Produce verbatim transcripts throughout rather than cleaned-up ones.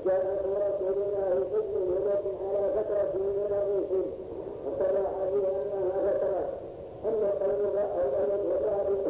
جاء رسول الله حكم هدى على فترة من الرسل وصرح به أنها فترة أما قولها أولا الرابع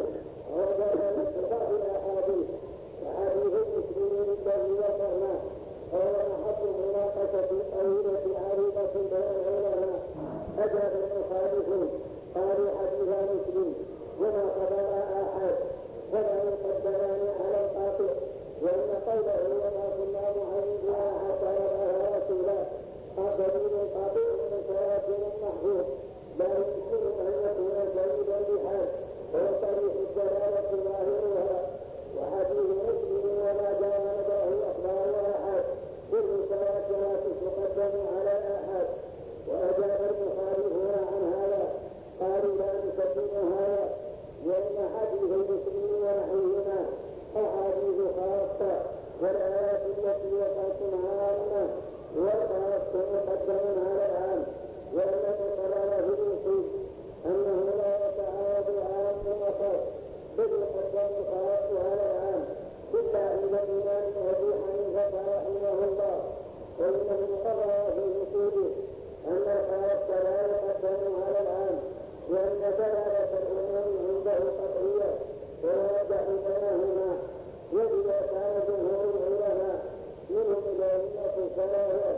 وذلك ببعض الأحاديث وحديث المسلمين الذي وصلنا وهو محط مناقشة طويلة عريضة بين العلماء أجاب المخالفون قالوا حديث مسلم وما قدر أحد ولا يقدران على القاطع وإن قوله وما كنا معيدنا حتى يرى رسولا قابلين قاطع متواتر محفوظ لا يمكن أن يكون جيدا بحال ويصرف الدلالة ظاهرها وحديث مسلم وما جانبه أخبار أحد بالمتواترات تقدم على الآحاد وأجاب المخالفون عن هذا قالوا لا نسلم هذا لأن حديث المسلم ونحوهما أحاديث خاصة والآيات التي وقعت عامة والخاص مقدم على العام وأن القرار في الوصول أنه لا يتعارض عام وخاص بل يقدم الخاص على العام إلا إذا الإمام أبي حنيفة رحمه الله وإنه قرر في وصوله أن الخاص لا يقدم على العام وأن دلالة الأمور عنده قطعية ويرجع بينهما وإذا كان جمهور العلماء منهم إلهية الثلاثة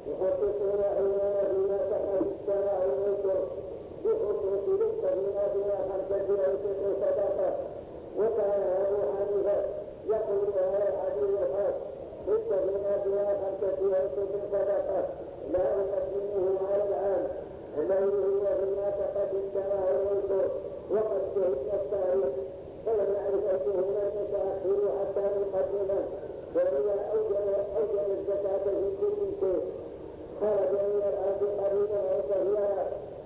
يحققون عيونا فيما تحت السماع والنشر بخصوص للتبنى بما خمسة أوسط صدقة وكان أبو حنيفة يقول هذا الحديث الخاص للتبنى بما خمسة أوسط صدقة لا يقدمه على العام الذي هو فيما تحت السماع والنشر وقد شهدنا التاريخ فلم يعرف أنه المتأخر حتى نقدمه وإذا أوجد أوجد الزكاة في كل شيء خرج من الأرض قريبا وسهلا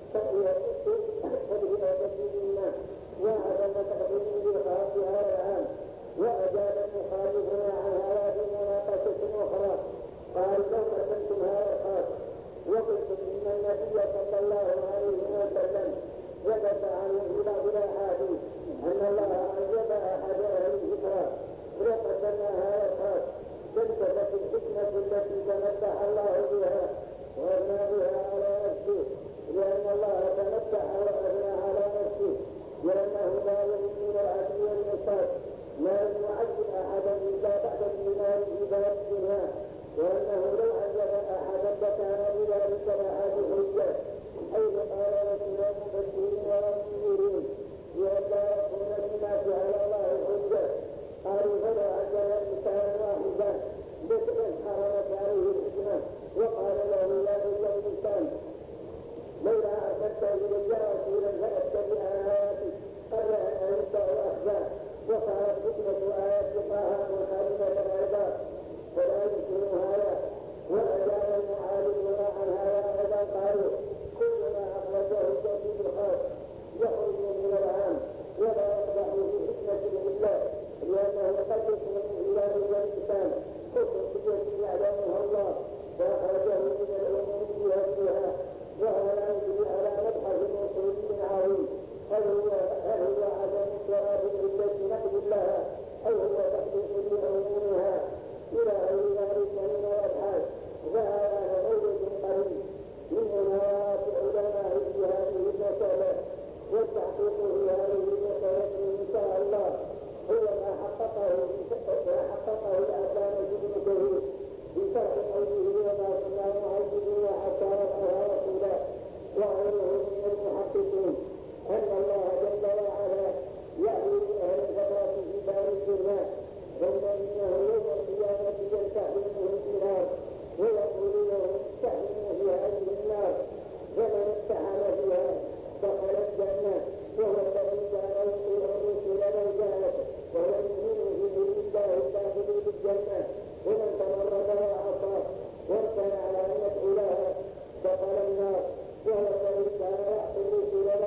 فبهذا تسليمنا وعدم تقديم بالخاص على العام وأجاب المخالفون عن هذا في مناقشة أخرى قال لو قدمتم هذا الخاص وقلتم إن النبي صلى الله عليه وسلم ثبت عنه في بعض الأحاديث أن الله أنجب أحد أهل الذكرى وقدمنا هذا الخاص فانتبت الحكمة التي تمتع الله بها وأبنى بها على نفسه لأن الله تمتع وأبنى على نفسه لأنه لا يؤمن العدل والمصاب لا يعذب أحدا إلا بعد الإيمان بباب الدنيا وأنه لو عذب أحدا لكان بذلك لأحد حجة حيث قال رسول المبشرين والمنذرين لئلا يكون للناس على الله حجة قالوا فلو عذب الإنسان واحدا بشرا حرمت عليه الحكمة وقال له يا أيها الإنسان لولا أرسلت إلي رسولا فأتبع آياتك قبل أن أنسى الأخبار وصارت حكمة آيات طه مخالفة العباد فلا يمكن هذا وأجاب المعارضون عن هذا أيضا قالوا كل ما أخرجه الجديد الخاص يخرج من العام ولا يقدح في حكمة الله لأنه قد يكون إلى الإنسان كفر بجهة يعلمها الله فأخرجه من العموم بهدها وهو لا يجري على مبحث وصولي عظيم هل هو هل هو عدم الشراب العدة نقد لها أو هو تحقيق لعمومها إلى غير ذلك من الأبحاث وهذا غير قريب من مناوات علماء في هذه المسألة والتحقيق في هذه المسألة إن شاء الله هو ما حققه ما حققه الأسلام بن كثير بشرح قوله وما كنا معذبين حتى نبعث رسولا وغيره من المحققين أن الله جل وعلا يأتي بأهل الفترة في دار الجنة ثم إنه يوم القيامة يستحيلهم في النار ويقول لهم استحيلوا في هذه النار فمن استحال فيها دخل الجنة وهو الذي كان يطيع الرسل لو جاءت وهو يؤمن به الله الداخل بالجنة ومن تمرد وعصى وامتنع على أن يدخلها دخل النار وهو الذي كان يحكم الرسل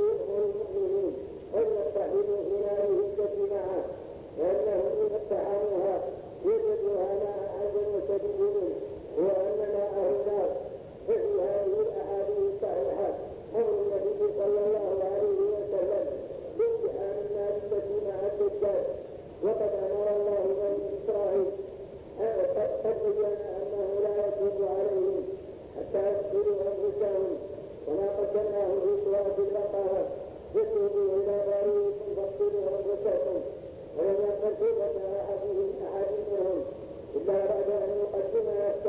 يؤمر المؤمنين أن يتحدوا في ناره التي معه، وأنهم إذا اتحموها يجدوها مع عدم شديد وأن ماءه النار. ففي هذه الأحاديث الصحيحة أمر النبي صلى الله عليه وسلم بامتحان النار التي مع الدجال، وقد أمر الله بني إسرائيل قد بين أنه لا يتوب عليهم حتى يغسلوا أنفسهم، كما قدمناه في سورة البقرة: يتوبوا إلى بارئكم فاغسلوا أنفسكم. ولم يقل توبة أحدهم أحد منهم إلا بعد أن يقدم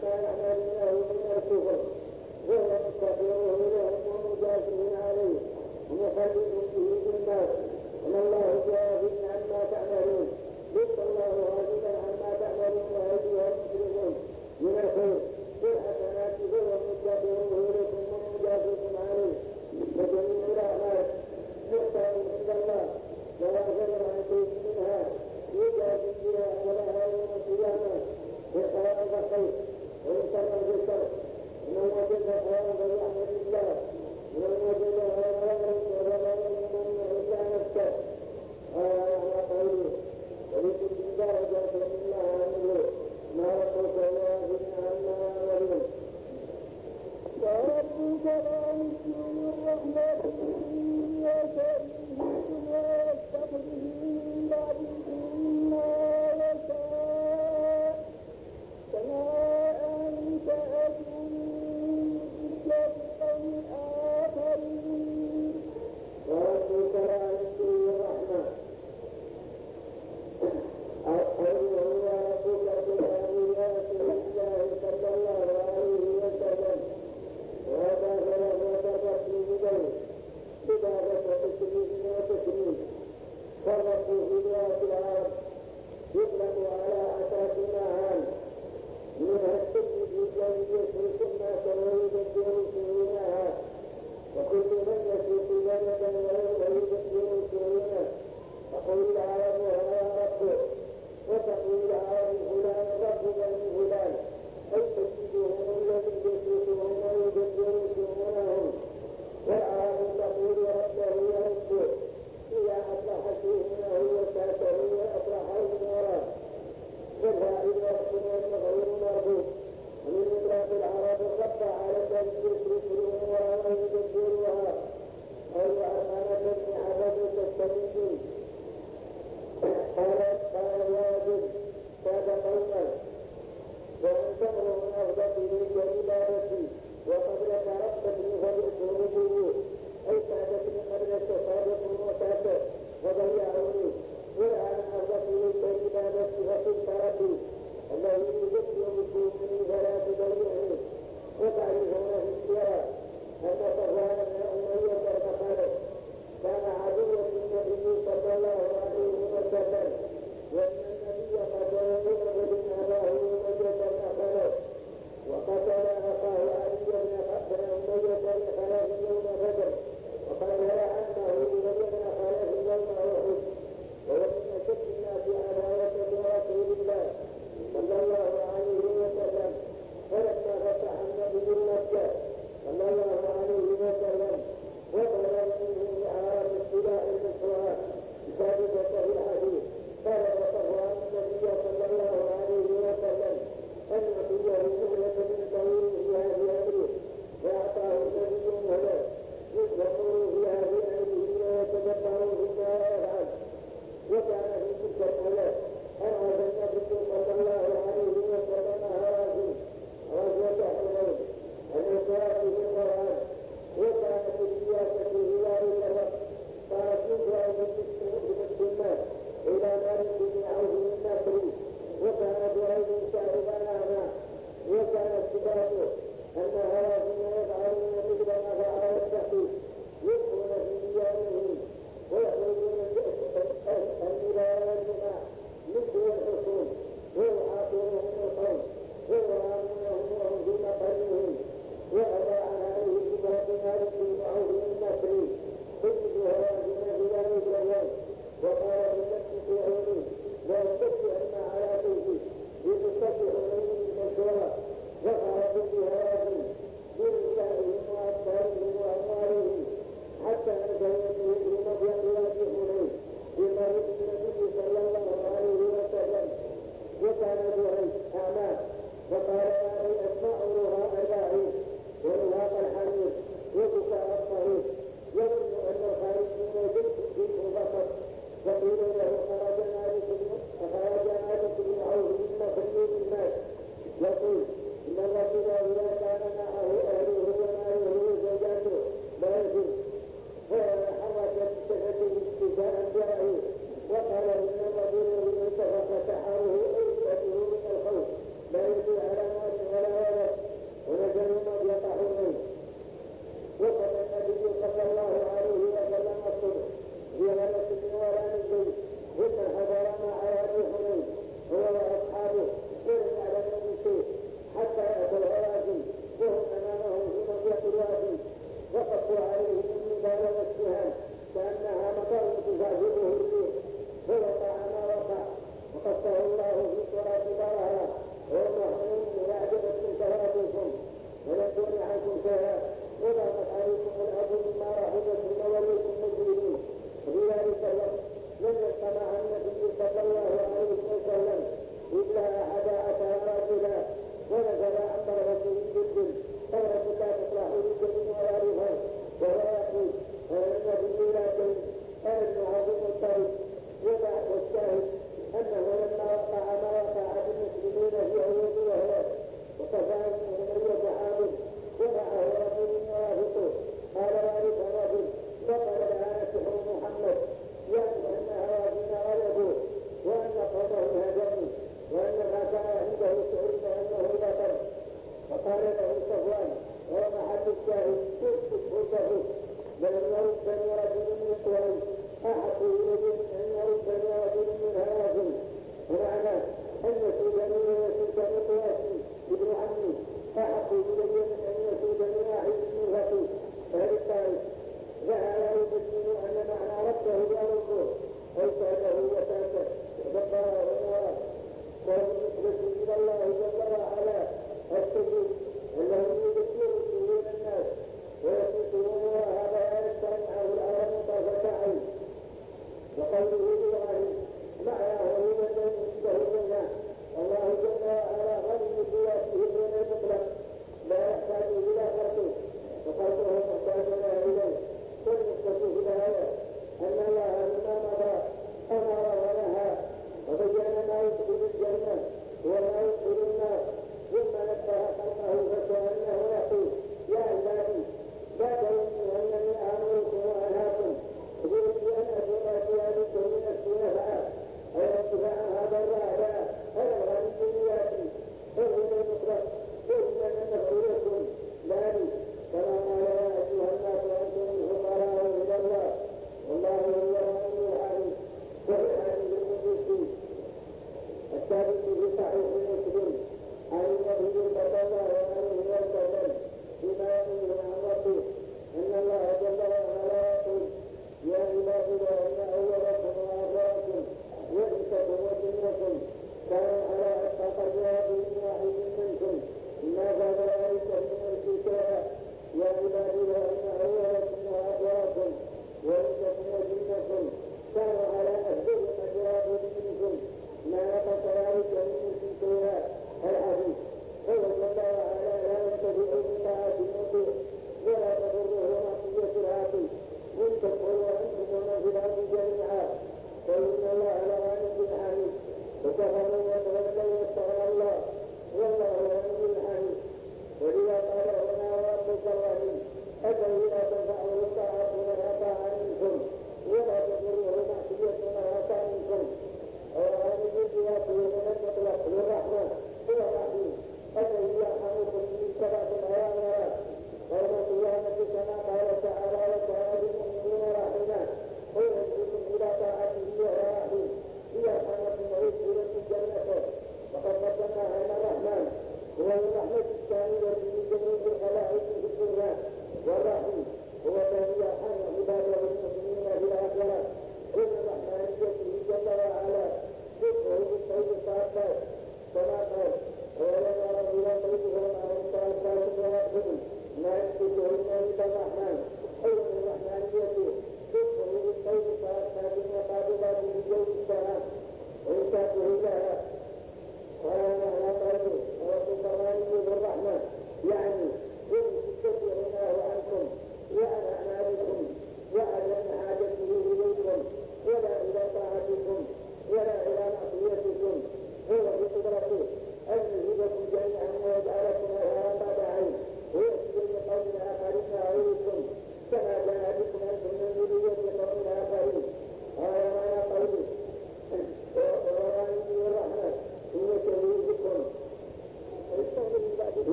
عما يعملونه من الكفر وهو مستقره لهم ومجازه عليه ومخلد به بالناس وما الله جاهز عما تعملون ليس الله غافلا عما تعملون وأيها المسلمون من الخير بالحسنات وهو مستقره لكم ومجازه عليه وجميع الأعمال محتاج عند الله ولا غير عن شيء منها يجازي بها ولها يوم القيامة بالخير والخير وإن كان بالشر ومن وجد خيرا فليحمد الله ومن وجد غير ذلك فلا يؤمن إلا نفسه وجود إبراهيم معناه هو الذي عنده الله جل وعلا غني بذاته من المطلق لا يحتاج إلى خلقه وخلقه محتاج إليه والنسبة في الآية أن الله لما مضى أمر ونهى وبين ما يدخل الجنة وما يدخل النار ثم نبه خلقه فكأنه يقول يا عبادي لا تظنوا أنني آمركم وأنهاكم أريد أن أتوا ثيابكم من السنفاء أو ارتفاع هذا الرعد هذا الغني بذاته فهو المطلق فإن أنه يكون ذلك كما قال يا أيها الناس أنتم الفقراء إلى الله والله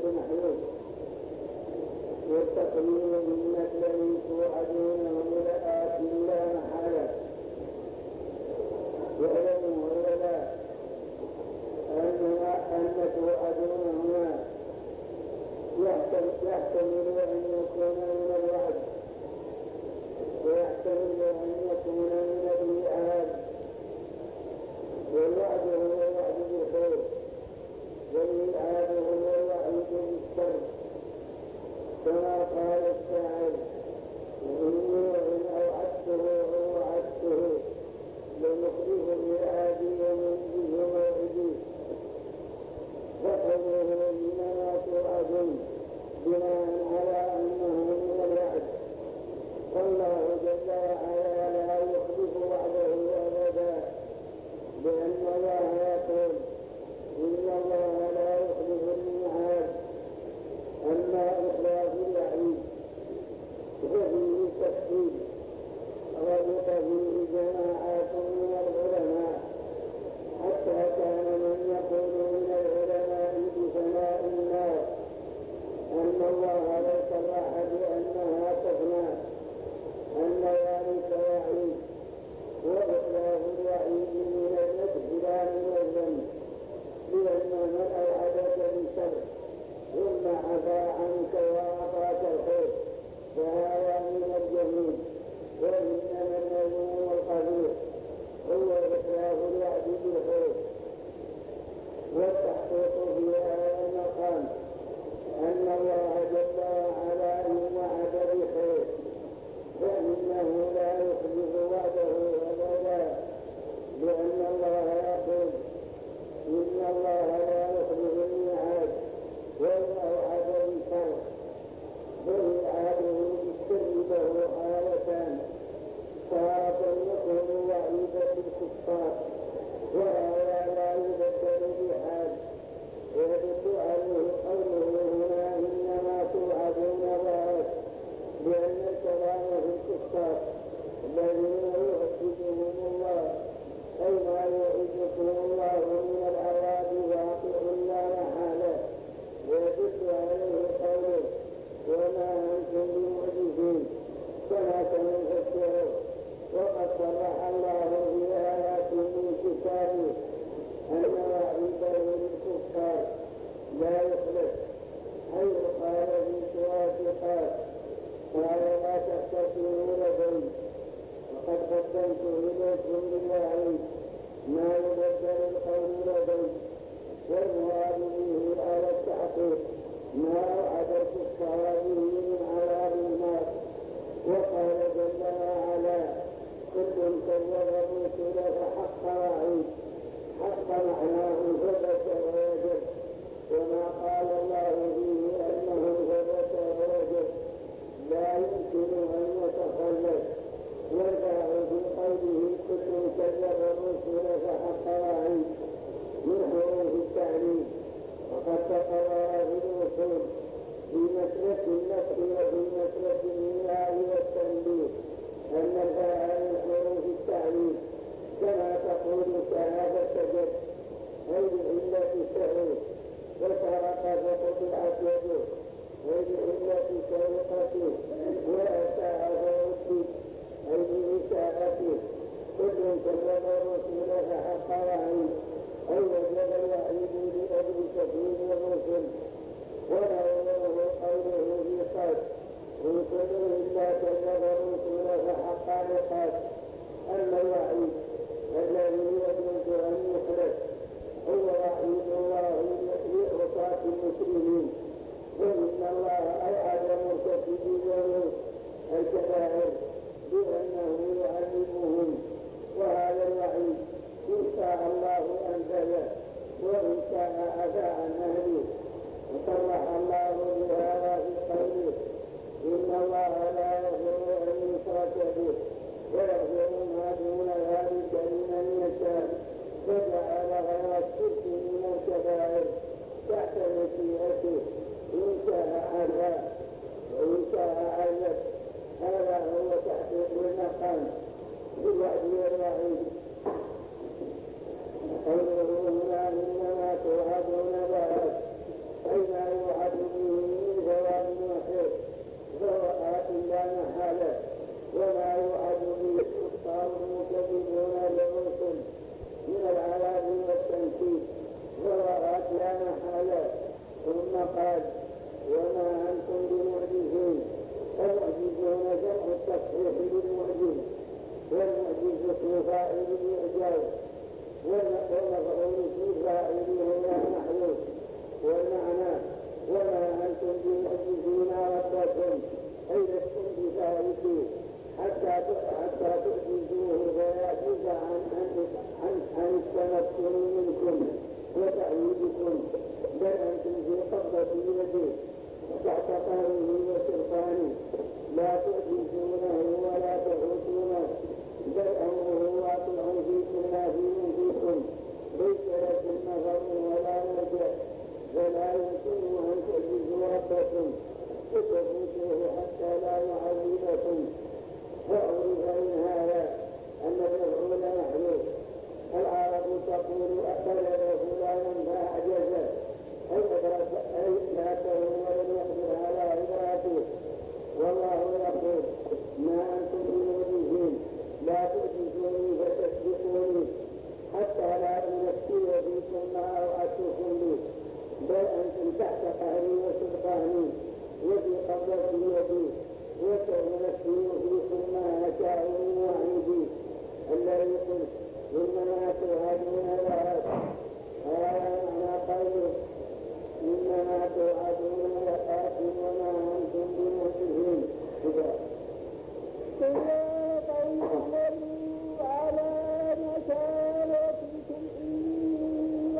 محمود. والتقليل إن الذي توعدونه لآت لا محالة. واعلموا هؤلاء أن توعدونهما يحتمل أن يكون من الوعد ويحتمل أن يكون من الإيعاد. والوعد هو الوعد بالخير والإيعاد هو الوعد بالشر، كما قال الشاعر: وإني وإن أوعدته ووعدته لمخلف ميعادي ومنجز موعدي. فقوله إنما توعدون بناء على أنه من الوعد، والله جل وعلا لا يخلف وعده أبدا، لأن الله يقول: إن الله لا يخلف الميعاد. أما إخلاف الوعيد ففيه تفصيل ربط فيه جماعات من العلماء، حتى كان من يقول من العلماء بفناء النار أن الله لو صرح بأنها تفنى أن ذلك وعيد، وإخلاف الوعيد من المدح لا من الذنب، لأن من أوعدك بشر ثم عفا عنك وأعطاك الخير فهذا من الجميل. وإنما المذموم والقبيح هو إخلاف الوعد بالخير. والتحقيق في هذا المقام أن الله جل وعلا إن وعد بخير فإنه لا يخلف وعده أبدا، لأن الله يقول: إن الله لا يخلف الميعاد. وإن أوعد بشر فإيعاده بالشر له حالتان: تارة يكون وعيدا بالكفار وهذا لا يبدل بحال. ويدل عليه قوله هنا: إنما توعدون ضعف، لأن الكلام في الكفار الذين يعذبهم الله، أي ما يعذبهم الله من العذاب واقع لا محالة. ويدل عليه قوله: وما أنتم بمعجزين، كما تنفسره. وقد صرح الله في آيات من كتابه أن وعيده للكفار لا يخلف، حيث قال في سورة قاف: قال لا تختصموا لدي وقد قدمت إليكم بالوعيد ما يبدل القول لدي. والمراد به على التحقيق ما وعد الكفار به من عذاب النار. وقال جل وعلا: كل كذب الرسل فحق وعيد. حق معناه ثبت ووجب، وما قال الله فيه أنه ثبت ووجب لا يمكن أن يتخلف. والباء في قوله كل كذب الرسل فحق وعيد من حروف التعليم، وقد تقرر في الوصول في مسلك النفس وفي مسلك المياه والتنبيه أن الباء من حروف التعليم، كما تقول شهادة سجد أي بعلة الشهود، وسرق فقطعت يده أي بعلة سرقته، وأساء فوتي أي بإساءته. كل كذب الرسل فحق وعيد أي وجب الوعيد لأجل تكذيب الرسل. ونظره قوله في قال: إن كل إلا كذب الرسل فحق عقاب. أما الوعيد الذي يجوز أن يخلف هو وعيد الله لعصاة المسلمين، وإن الله أوعد مرتكبي الكبائر بأنه يعذبهم. وهذا الوعيد إن شاء الله أنزله وإن شاء عفا عن أهله. وصرح الله بهذا في قوله: إن الله لا يغفر أن يشرك به ويغفر ما دون ذلك لمن يشاء. فجعل غير الشرك من الكبائر تحت مشيئته، إن شاء عفا وإن شاء عذب. هذا هو تحقيق المقام بوعد الوعيد. قوله هنا: إنما توعدون لآت، أي ما يوعد ومفعول في فاعله لا محذوف. والمعنى وما أنتم بمعجزين ربكم أي لستم بفائتين حتى حتى تعجزوه ويعجز عن عن عن التمكن منكم وتعويضكم، بل أنتم في قبضة يده وتحت قهره وسلطانه لا تعجزونه ولا تحوطونه، بل أمره واقع فيكم لا في يديكم، ليس لكم نظر ولا ملجأ، فلا يمكن أن تعجزوا ربكم وتفوتوه حتى لا يعذبكم. وعرف من هذا أن المفعول محذوف. العرب تقول أقبل فلانا فأعجزه أي أدرك أي ذاته ولم يقدر على إدراكه. والله يقول ما أنتم بمعجزين لا تعجزوني فتسبقوني حتى لا أنسي فيكم ما أوعدتكم به، بل أنتم تحت قهري وسلطاني وفي قبضتي يدي وسأنسي فيكم ما أشاء من وعيدي الذي قلت إنما توعدون لآت. هذا معنى قوله إنما توعدون لآت وما أنتم بمعجزين. على مكانتكم إني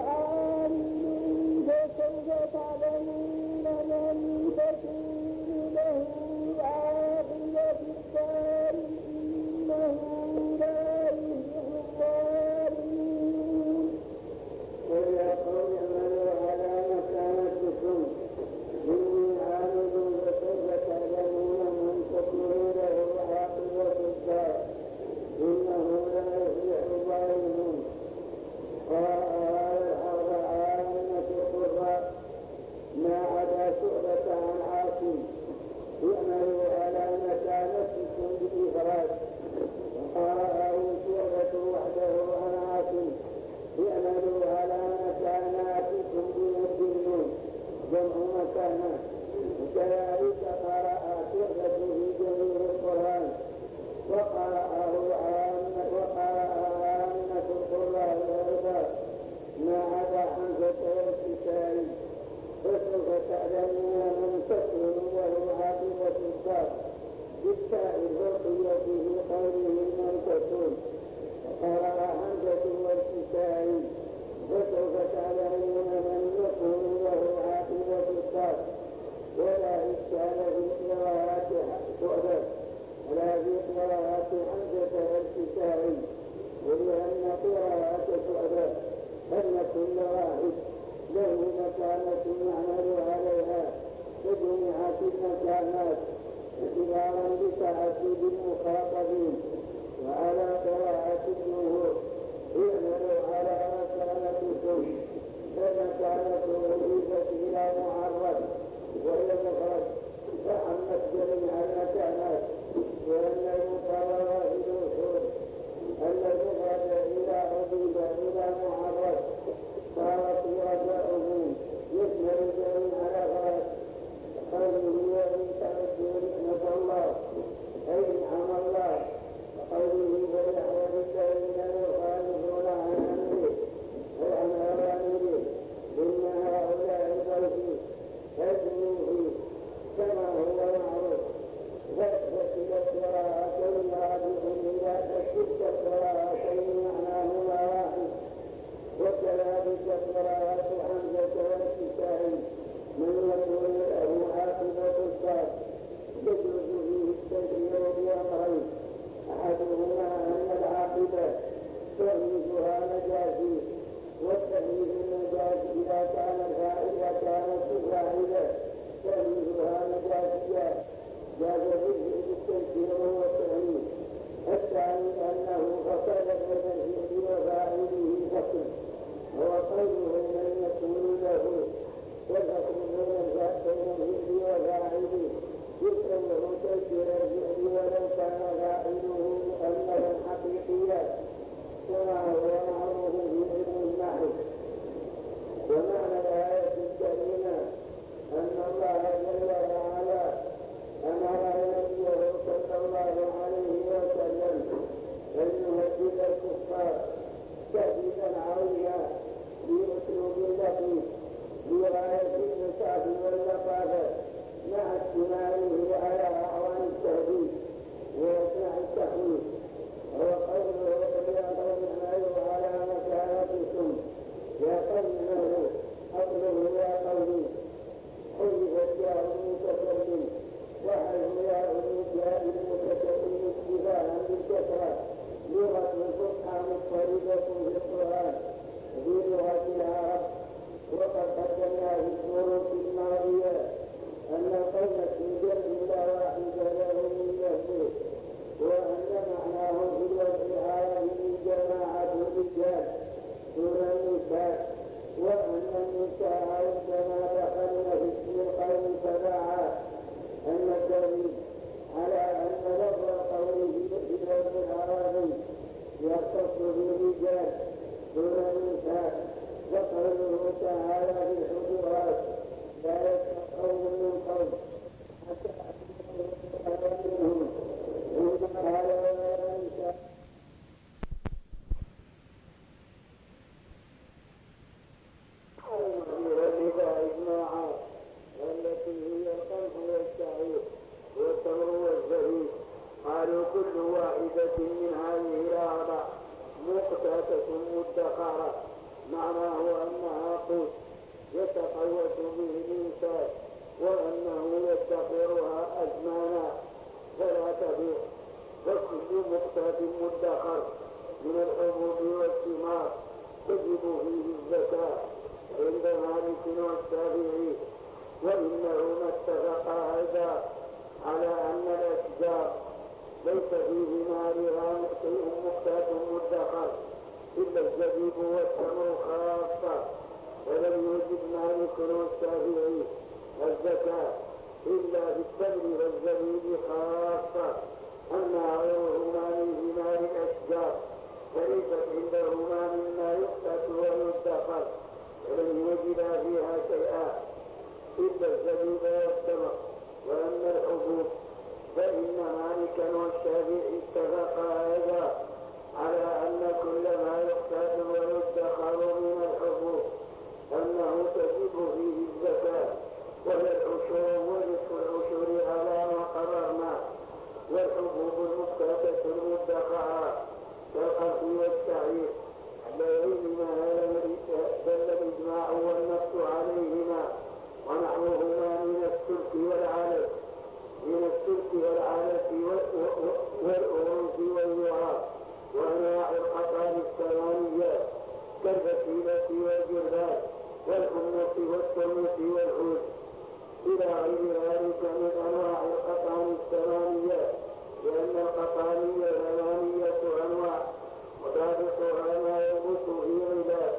عالم فسوف تعلمون من تكون له عاقبة الدار إنه لا يفلح الظالمون. ويا قوم اعملوا على مكانتكم إني عالم فسوف تعلمون من تكون له عاقبة الدار إنه لا يفلح الظالمون. قال عامة القراء ما عدا شعبة عن عاصم اعملوا على مكانتكم بالإفراد، وقرأه شعبة وحده عن عاصم اعملوا على مكاناتكم بالمسلمون جمع مكانات. وكذلك قرأ شعبة في جميع القرآن وقرأه عامة وقرأ القراء الأربعة ما عدا حمزة والكسائي. فسوف تعلمون من تكون له عاقبة الدار بالتاء البقية في قوله من تكون. وقرأ حمزة والكسائي فسوف تعلمون من يكون له عاقبة الدار، ولا إشكال في قراءات شعبة ولا في قراءات حمزة والكسائي، ولأن قراءة شعبة أن كل واحد له مكانة يعمل عليها فجمعت المكانات اعتبارا بتعدد المخاطبين. وعلى قراءة الجمهور اعملوا على مكانتكم فمكانة أضيفت إلى معرض وهي مفرد فعمت جميع المكانات، وأن المقام واحد الحر أن المفرد إذا أضيف إلى معرض صارت رجاؤه يشمل جميع الأفراد. قوله وإن تعدوا نعمة الله أي نعم الله، وقوله فليحذر الذين يخالفون عن أمره أي عن أوامره إن هؤلاء ضيفي فاسموا فيه كما هو معروف. فأثبت القراءتين راجعون إلى تشتت القراءتين معناهما واحد. وكذلك قراءة حمزة والكسائي من يكون له عاقبة الدار يجوز فيه التشريع بأمرين، أحدهما أن العاقبة تغييثها نجاسي، والتغييث النجاسي إذا كان فاعلة كانت فاعلة تغييثها نجاسية جاز فيه التشريع والتغييث. الثاني أنه فقد بين الفعل وفاعله فصل، هو قوله من يكون له والفصل بين الفعل وفاعله يكره له تأثير الفعل ولو كان فاعله مؤملا حقيقيا كما هو معروف في علم النحو. ومعنى الآية الكريمة أن الله جل وعلا أمر نبيه صلى الله عليه وسلم أن يهدد الكفار تهديدا عليها بأسلوب لطيف بغاية الإنصاف واللطافة مع استماعه على أعوان التهديد وإصلاح التخويف. هو قوله يا قوم اعملوا على مكانتكم يا قوم اعملوا أطلبوا يا قوم حذفت يا المتكلم وحذف يا المتكلم اتباعا بالكثرة لغة الفصحى مضطردة في القرآن في لغة العرب. وقد قدمنا في الشروط الماضية أن القوم اسم جمع لا واحد له من نفسه، وأن معناه في الوجه العربي جماعة الرجال دون النساء، وأن النساء عندما دخلن في اسم القوم تبعا أن الدليل على أن لفظ القول في الوجه العربي يختص بالرجال دون النساء. وقوله تعالى في الحجرات لا يسمع قوم من قوم حتى منهم إن هذا ولا نساء والنداء إجماعا التي هي القمح والشعير والتمر والزبيب. قالوا كل واحدة من هذه الأربع مقتاتة مدخرة، معناه أنها قوت يتقوت به الإنسان وأنه يدخرها أزمانا فلا تبيع. فكل مقتات مدخر من الحبوب والثمار تجب فيه الزكاة عند مالك والشافعي، وإنهما اتفقا أيضا على أن الأشجار ليس في ثمارها شيء مقتات مدخر إلا الزبيب والتمر خاصة. ولم يوجد مالك والشافعي الزكاة إلا بالتمر والزبيب خاصة، أما غيرهما من ثمار الأشجار فليست عندهما مما يقتات ويدخر، ولم يوجد فيها شيئا إلا الزبيب والتمر. وأما الحبوب فإن مالكا والشافعي اتفقا أيضا على أن كل ما يقتات ويدخر من الحبوب أنه تجب فيه الزكاة، وهي العشور ونصف العشور على ما قررنا. والحبوب المقتاتة المدخرة كالقمح والشعير اللذين دل الإجماع والنص عليهما ونحوهما من السلك والعلف من السلك والعلف والأرز والذرة وأنواع القطان الثمانية كالفسيلة والجرذان والحمص والتمس والعود إلى غير ذلك من أنواع القطان الثمانية، لأن القطانية ثمانية أنواع وضابطها ما ينبت في غذاء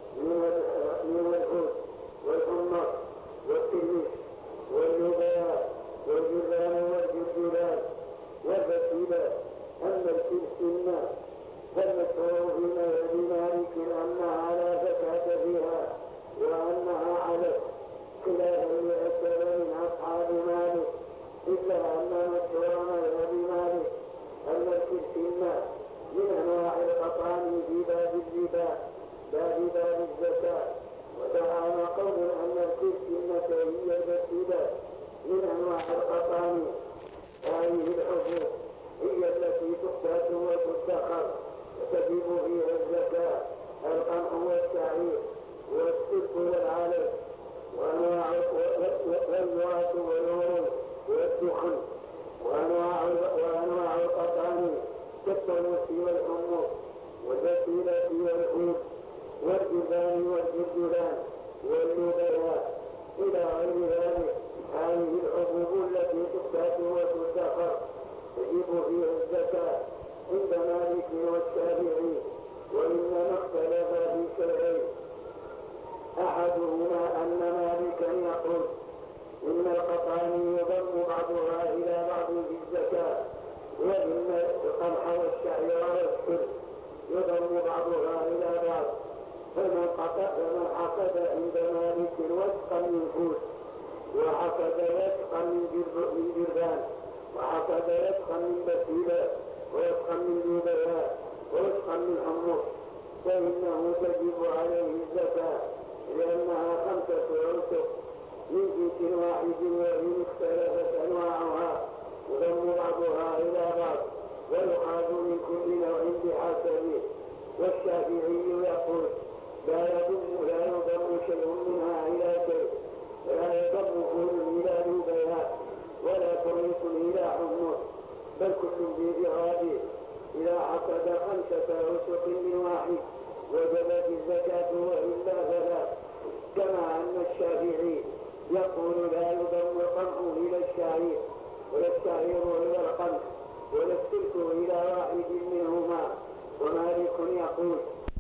من العود والحمص والتمس واللباء والجرذان والجرذان والفسيلة. أما السلسلة فالمشهور في مذهب مالك أنها لا زكاة فيها وأنها علف، خلافا لأكثر من أصحاب مالك، إلا أن مشهور مذهب مالك أن السلسلة من أنواع القطان في باب الربا لا في باب الزكاة. وزعم قول أن السلسلة هي الفسيلة من أنواع القطان، هذه الحبوب هي التي تقتات وتدخر وتجب فيها الزكاة، القمح والشعير والسلك والعلف وأنواع والذرة والنور والدخن وأنواع القطان كالتمس والحمص والفسيلة والعود والجرذان والجرذان واللباء إلى غير ذلك. هذه الحبوب التي تقتات وتدخر تجب فيها الزكاة عند مالك والشافعي، وإنما اختلف في شيئين: أحدهما أن مالكا يقول إن القطان يضم بعضها إلى بعض في الزكاة، وإن القمح والشعير والسلك يضم بعضها إلى بعض. فمن عقد عند مالك وسقا من فوس وعقد وسقا من جرذان وعقد وسقا من بسيلة ووسقا من لباء ووسقا من حمص فإنه تجب عليه الزكاة لأنها خمسة أوسق من جنس واحد، وإن اختلفت أنواعها يضم بعضها إلى بعض ويؤخذ من كل نوع بحسبه. والشافعي يقول لا يضم لا يضم شيء منها إلى شيء، ولا يضم كل إلى ربها، ولا طريق إلى حمر، بل كل بإراده إذا عقد خمسة أوسق من واحد وجبت الزكاة وإلا فلا. كما أن الشافعي يقول لا يضم القمح إلى الشعير ولا الشعير إلى القمح ولا السلك إلى واحد منهما. ومالك يقول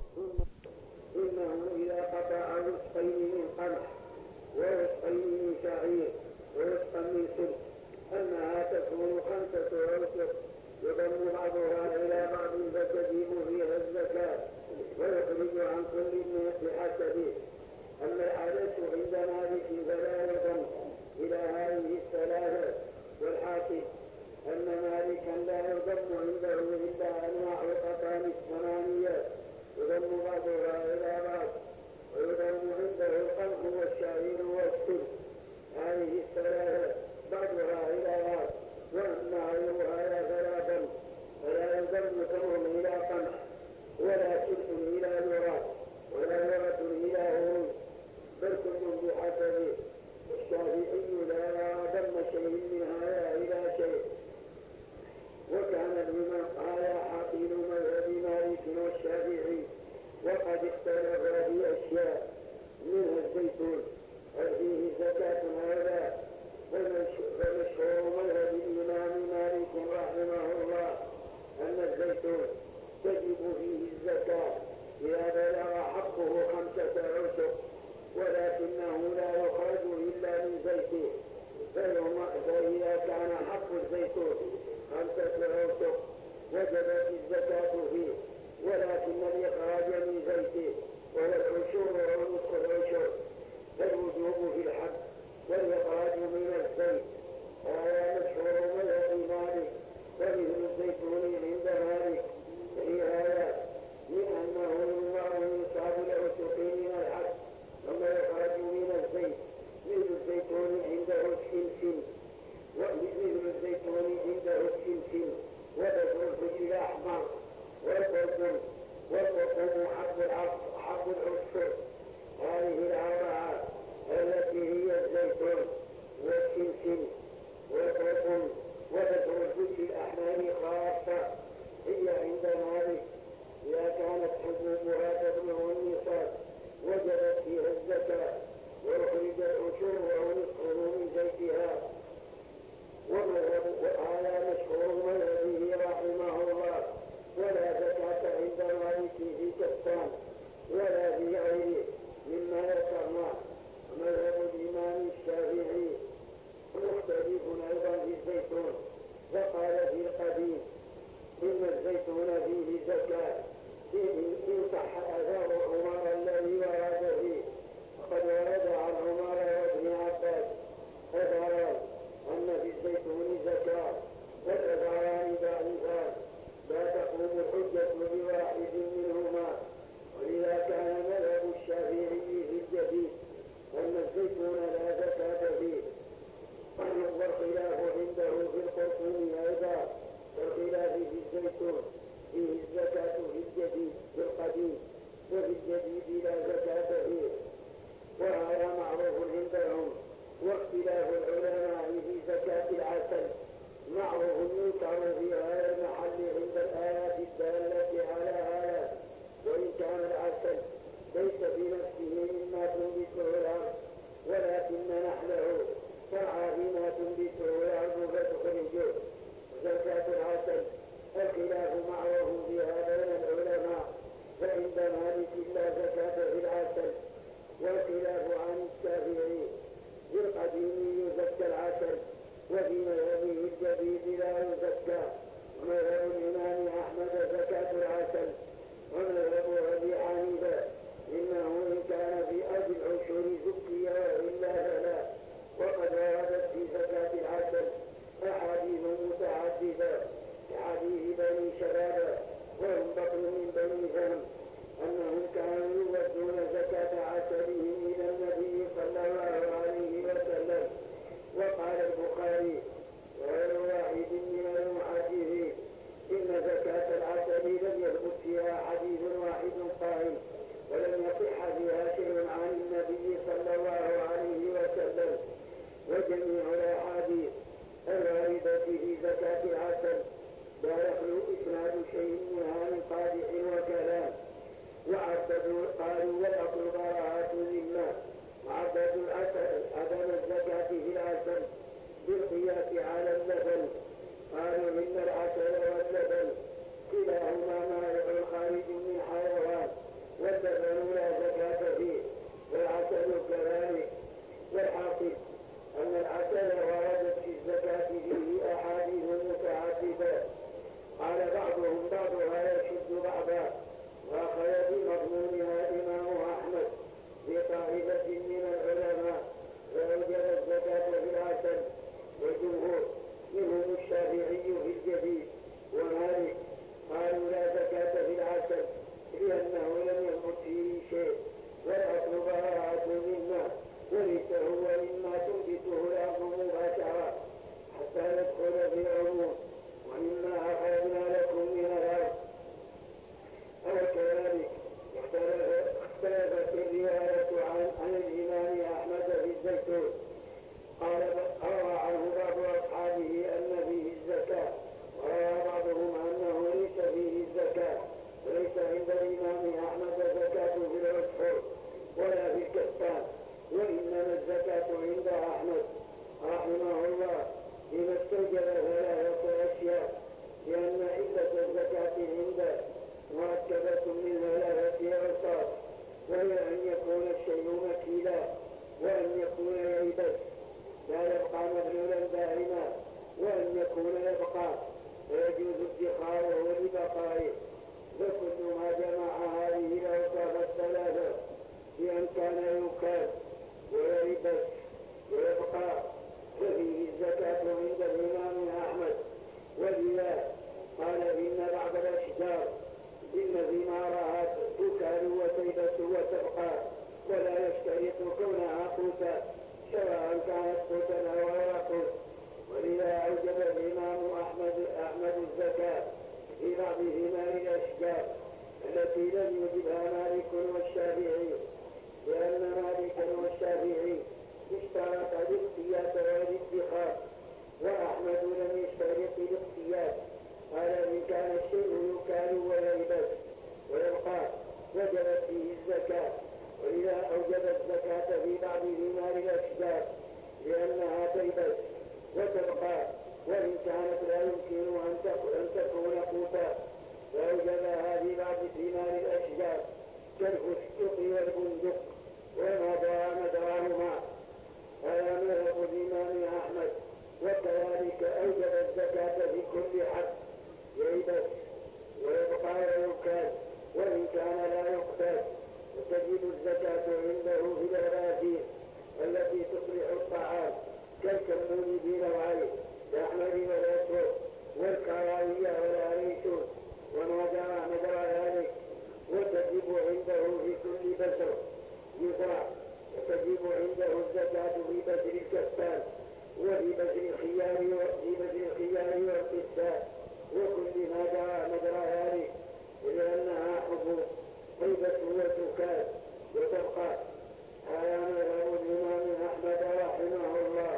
إنه إذا قطع وسقين من قمح ووسقين من شعير ووسقا من سلك أنها تكون خمسة أوسق يضم بعضها إلى بعض فتجب فيها الزكاة ويخرج عن كل بحسبه. أما العادة عند مالك فلا يضم إلى هذه الثلاثة. والحاكم أن مالكا لا يضم عنده إلا أنواع القطان الثمانية يضم بعضها إلى بعض، ويضم عنده القمح والشعير والسلك هذه الثلاثة بعضها إلى بعض. وأما غيرها فلا ضم، فلا يضم تمر إلى قمح ولا سلك إلى ذرة ولا ذرة إلى هروج، بل كل بحسبه. الشافعي لا ضم شيء من هذا إلى شيء. وكان الإمام قال حاقل مذهب مالك والشافعي وقد اختلف في أشياء منها الزيتون هل فيه زكاة هذا. فمشهور مذهب الإمام مالك رحمه الله أن الزيتون تجب فيه الزكاة إذا بلغ حقه خمسة أوسق، ولكنه لا يخرج إلا من زيته. فإذا كان حق الزيتون خمسة أوسق وجبت الزكاة فيه، ولكن الإخراج من زيته وهو العشور ونصف العشور فالوجوب في الحق والإخراج من الزيت. هذا مشهور مذهب مالك. فمثل الزيتون عند مالك في هذا من أنه يمنع يصاب العسق من الحق ثم يخرج من الزيت، مثل الزيتون عنده السمسم ومثل الزيتون عنده السمسم وبدر الفجل الأحمر والقرطم والقرطم حب العسر. هذه الأربعة التي هي الزيتون والسمسم والقرطم وبدر الفجل الأحمر خاصة هي عند مالك إذا كانت حبوبها تبلغ النصاب وجبت فيها الزكاة وأخرج العشور أو نصفه من زيتها. وهذا مشهور مذهبه رحمه الله. ولا زكاة عند مالك في كفان ولا في غيره مما ذكرنا. ومذهب الإمام الشافعي مختلف أيضا في الزيتون، فقال في القديم إن الزيتون فيه زكاة إن صح أثار عمر الذي ورد فيه. وقد ورد عن عمر وابن عباس أثران أن في الزيتون زكاة، والأثران ضعيفان لا تقوم الحجة بواحد منهما. ولذا كان مذهب الشافعي في الجديد أن الزيتون لا زكاة فيه. والخلاف عنده في القرطم أيضا والخلاف في الزيتون فيه الزكاة في الجديد في القديم، وفي الجديد لا زكاة فيه، وهذا معروف عندهم. واختلاف العلماء في زكاة العسل معروف ينكر في هذا المحل عند الآيات الدالة على هذا. وإن كان العسل ليس بنفسه مما تنبته الأرض، ولكن نحله ترعى بما تنبته الأرض فتخرجه زكاة العسل. الخلاف معروف فيها بين العلماء، فعند مالك لا زكاة في العسل، والخلاف عن الشافعي في القديم يزكى العسل، وفي مذهبه الجديد لا يزكى. ومذهب الإمام أحمد زكاة العسل، ومذهب أبي حنيفة إنه إن كان في أرض العشور زكي وإلا فلا. وقد وردت في زكاة العسل أحاديث متعددة كحديث بني شبابة وهم بطن من بني فهم أن أحمد رحمه الله فيما استوجب ثلاثة أشياء، لأن علة الزكاة عنده مركبة من ثلاثة أوصاف، وهي أن يكون الشيء مكيلا، وأن يكون ييبس لا يبقى مبلولا دائما، وأن يكون يبقى ويجوز ادخاره لبقائه. فكل ما جمع هذه الأوصاف الثلاثة بأن كان يكال وييبس ويبقى ففيه الزكاة عند الإمام أحمد. ولذا قال إن بعض الأشجار إن ثمارها تكال وتيبس وتبقى، ولا يشترط كونها قوتا سواء كانت قوتا أو غير قوت. ولذا أوجب الإمام أحمد أحمد الزكاة في بعض ثمار الأشجار التي لم يجبها مالك والشافعي، لأن مالكا والشافعي اشترط الاقتيات والادخار، وأحمد لم يشترط الاقتيات. قال إن كان الشيء يكال وييبس ويبقى وجبت فيه الزكاة. ولذا أوجب الزكاة في بعض ثمار الأشجار لأنها تيبس وتبقى، وإن كانت لا يمكن أن تكون قوتا فأوجبها في بعض ثمار الأشجار كالفستق والبندق وما دار مدارهما. هذا مذهب الإمام أحمد. وكذلك أوجب الزكاة في كل حب ييبس ويبقى ويكال وإن كان لا يقتل، وتجب الزكاة عنده في الأراضين التي تصلح الطعام كالكمون بنوعين الأحمر والأسود والكراوية والأريشون وما جرى مجرى ذلك. وتجب عنده في كل بشر يزرع، وتجب عنده الزكاة في بشر الكستان وفي بشر الخيار وفي بشر الخيار والقساء وكل ما جرى مجرى ذلك، لأنها حبوب طيبة وتكال وتبقى. هذا مذهب الإمام أحمد رحمه الله.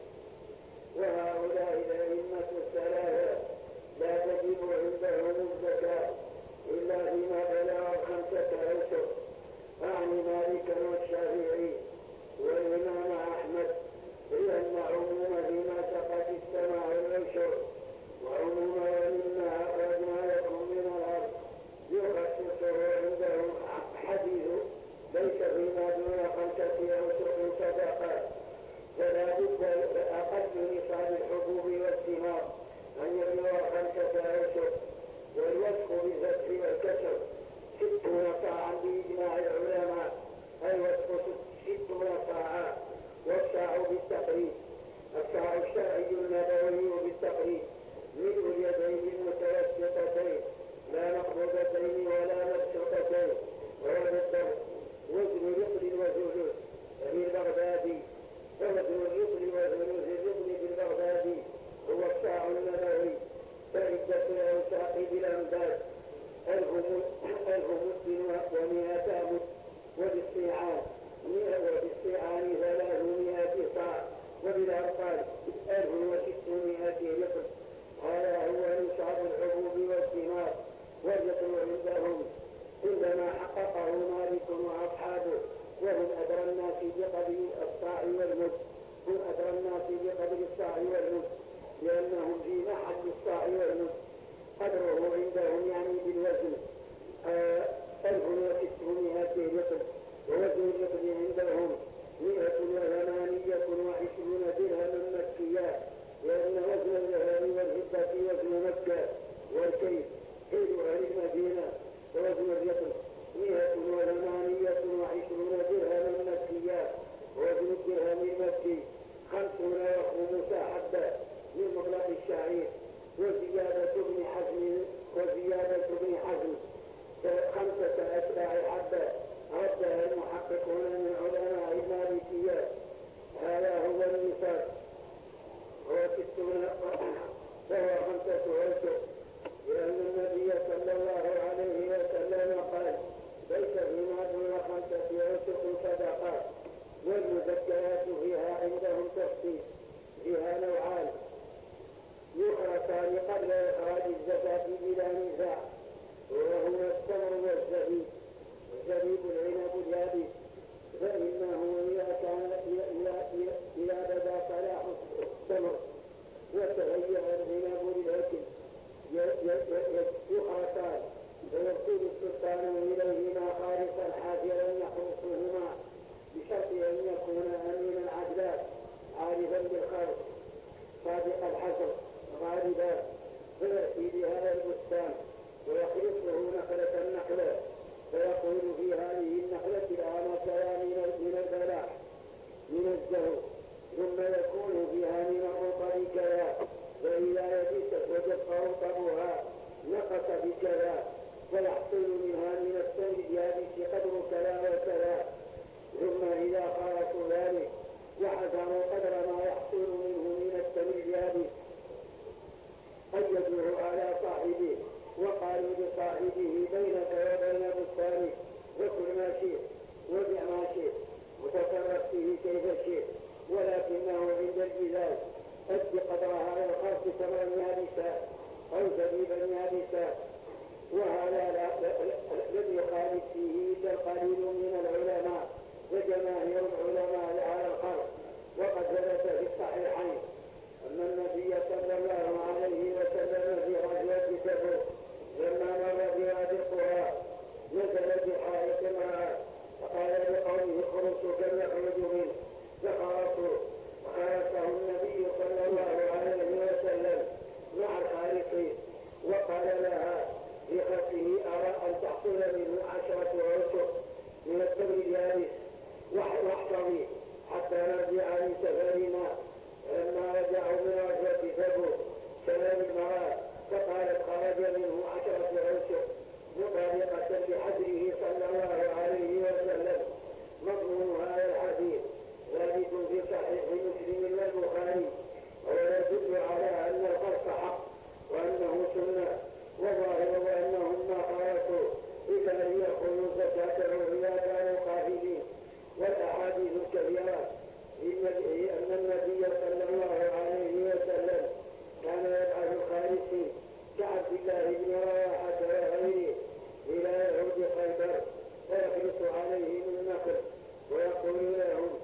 وهؤلاء الأئمة الثلاثة لا تجب عندهم الزكاة إلا فيما بلغ خمسة أشهر، أعني مالكا والشافعي والإمام أحمد، لأن عموم فيما سقط السماء الأشهر وعموم ومما أخرجنا لكم من الأرض يخصصه عندهم حديث ليس فيما دون خمسة أشهر صدقة. فلا بد أقل نصاب الحبوب والثمار أن يبلغ خمسة أشهر، والوصف بالفتح والكسر ستون صاعا بإجماع العلماء، أي وصف ستون صاعا، والصاع بالتقريب الصاع الشرعي النبوي بالتقريب ملء اليدين المتوسطتين لا مقبوضتين ولا مبسوطتين، وهو بالضبط وزن رطل وزلوز بالبغدادي، فوزن الرطل وزلوز الرطل بالبغدادي هو الصاع النبوي. فعدة الأوساق بالأمداد ألف مسلم ومئة مد، وبالصيعان وبالصيعان ثلاثمائة صاع، وبالأرقال ألف وستمائة لتر. هذا هو نصاب الحبوب والثمار. والرطل عندهم عندما حققه مالك وأصحابه، وهم أدرى الناس بقدر الصاع والمد، هم أدرى الناس بقدر الصاع والمد، لأنهم في محل الصاع والمد. قدره عندهم يعني بالوزن ألف وستمائة لتر، ووزن اللتر عندهم مئة وثمانية وعشرون درهما مكيا، لأن وزن الذهب والفضة وزن مكة والكيل كيل أهل المدينة. ووزن اللتر مئة وثمانية وعشرون درهما مكيا، ووزن الدرهم المكي خمسون وخمس حبة من مطلق الشعير. وزيادة ابن حزم وزيادة ابن حزم خمسة أتباع حبة ردها المحققون من علماء غالبا فيأتي بهذا البستان ويخلصه نخلة نخلة فيقول في هذه النخلة الآن كذا من البلاح من الزهو ثم يكون فيها من الرطب كذا فإذا يبست وجف رطبها نقص بكذا فيحصل منها من التمر اليابس قدر كذا وكذا ثم إذا خلصوا ذلك وحسبوا قدر ما يحصل منه من التمر اليابس قيدوه على صاحبه وقالوا لصاحبه بينك وبين بستانك وكل ما شئت وبع ما شئت وتصرف فيه كيف شئت ولكنه عند الجزاء أد قدر هذا الخاص تمرا يابسا أو زبيبا يابسا وهذا لم يخالف فيه إلا القليل من العلماء وجماهير العلماء على الخلق وقد ثبت في الصحيحين أن النبي صلى الله عليه وسلم في غزوة تبوك لما مر بوادي القرى نزل بحائط معه فقال لقومه اخرجوا كم يخرج منه فخرجوا وخرجه النبي صلى الله عليه وسلم مع الخالقين وقال لها في خلقه أرى أن تحصل منه عشرة عشر من التمر اليابس واحفظي حتى نرجع من سفرنا. فلما رجعوا من غزوة تبوك سلام المرأة فقالت خرج منه عشرة عشر مطابقة بحجره صلى الله عليه وسلم. مضمون هذا الحديث ثابت في صحيح مسلم والبخاري ويدل على أن القصد حق وأنه سنة وظاهر أنهم ما خرجوا إذا لم يأخذوا زكاة الرؤيا كانوا قافلين. والأحاديث الكثيرة أن النبي صلى الله عليه وسلم كان يبعث الخالصين كعبد الله بن رواحة وغيره إلى يهود خيبر فيخلص عليهم النخل ويقول لهم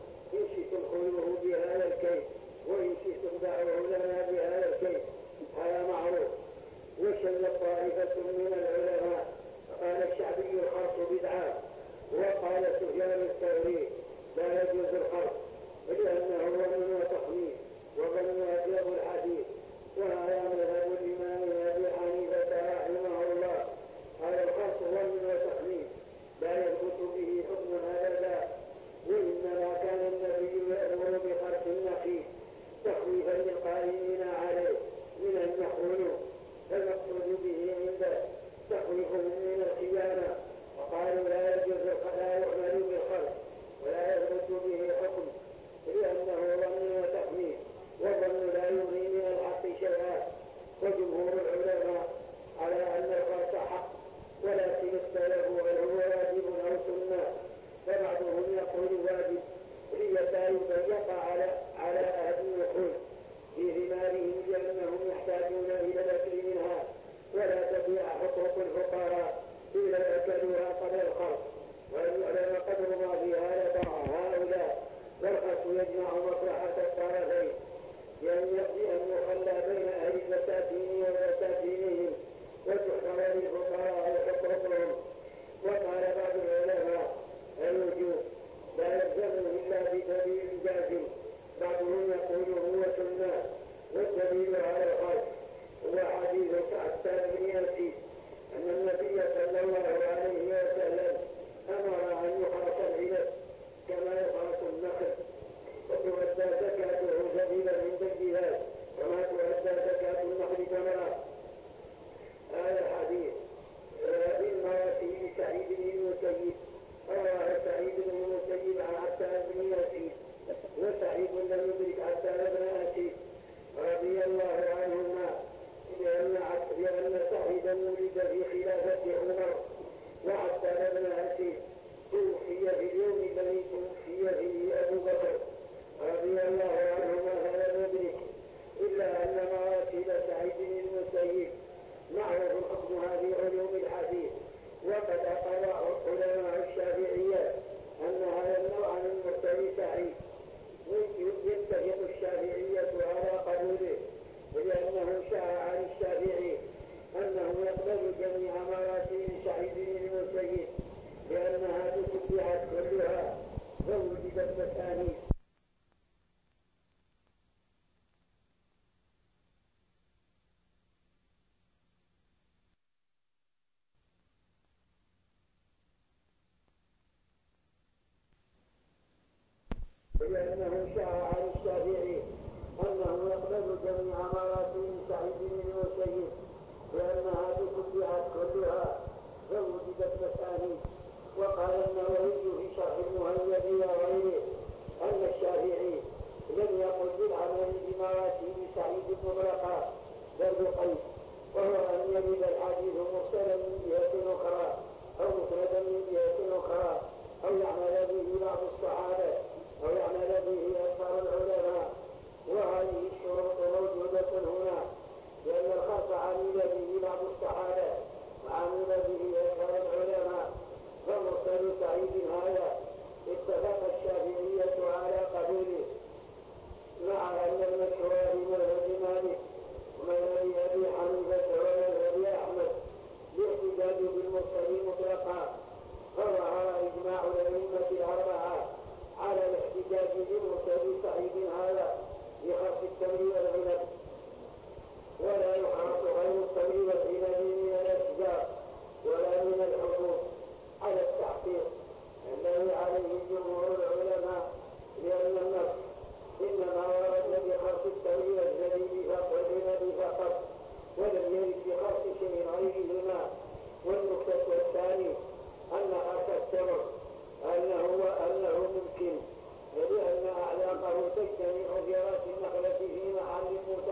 لأنه شاع عن الشافعي أنه يقبل جميع مراتب سعيد بن المسيب لأنها تتبعت كلها فوجدت مسانيد. وقال النووي في شرح المهذب وغيره أن الشافعي لم يقل بالعمل بمراتب سعيد مطلقا بل بقيد، وهو أن يرد الحديث مرسلا من جهة أخرى أو مسندا من جهة أخرى أو يعمل به بعض الصحابة أو يعمل به أكثر العلماء. وهذه الشروط موجودة هنا لأن الخاص عمل به بعض الصحابة وعمل به أكثر العلماء. فمرسل سعيد هذا اتفق الشافعية على قبوله، مع أن المشهور بمذهب مالك ومذهب أبي حنيفة ومذهب أحمد الاحتجاج بالمرسل مطلقا. فظهر إجماع الأئمة الأربعة على الاحتجاج بمرسل سعيد هذا بخص التمر والعنب، ولا يخاف غير التمر والعنب من الأشجار ولا من الحبوب على التحقيق الذي عليه جمهور العلماء، لأن النص إنما ورد بخص التمر والزبيب والعنب فقط ولم يرد بخص شيء غيرهما. والنكتة الثانية أن خص التمر أنه وأنه ممكن لأن أعلاقه تجتمع في رأس النخلة في محل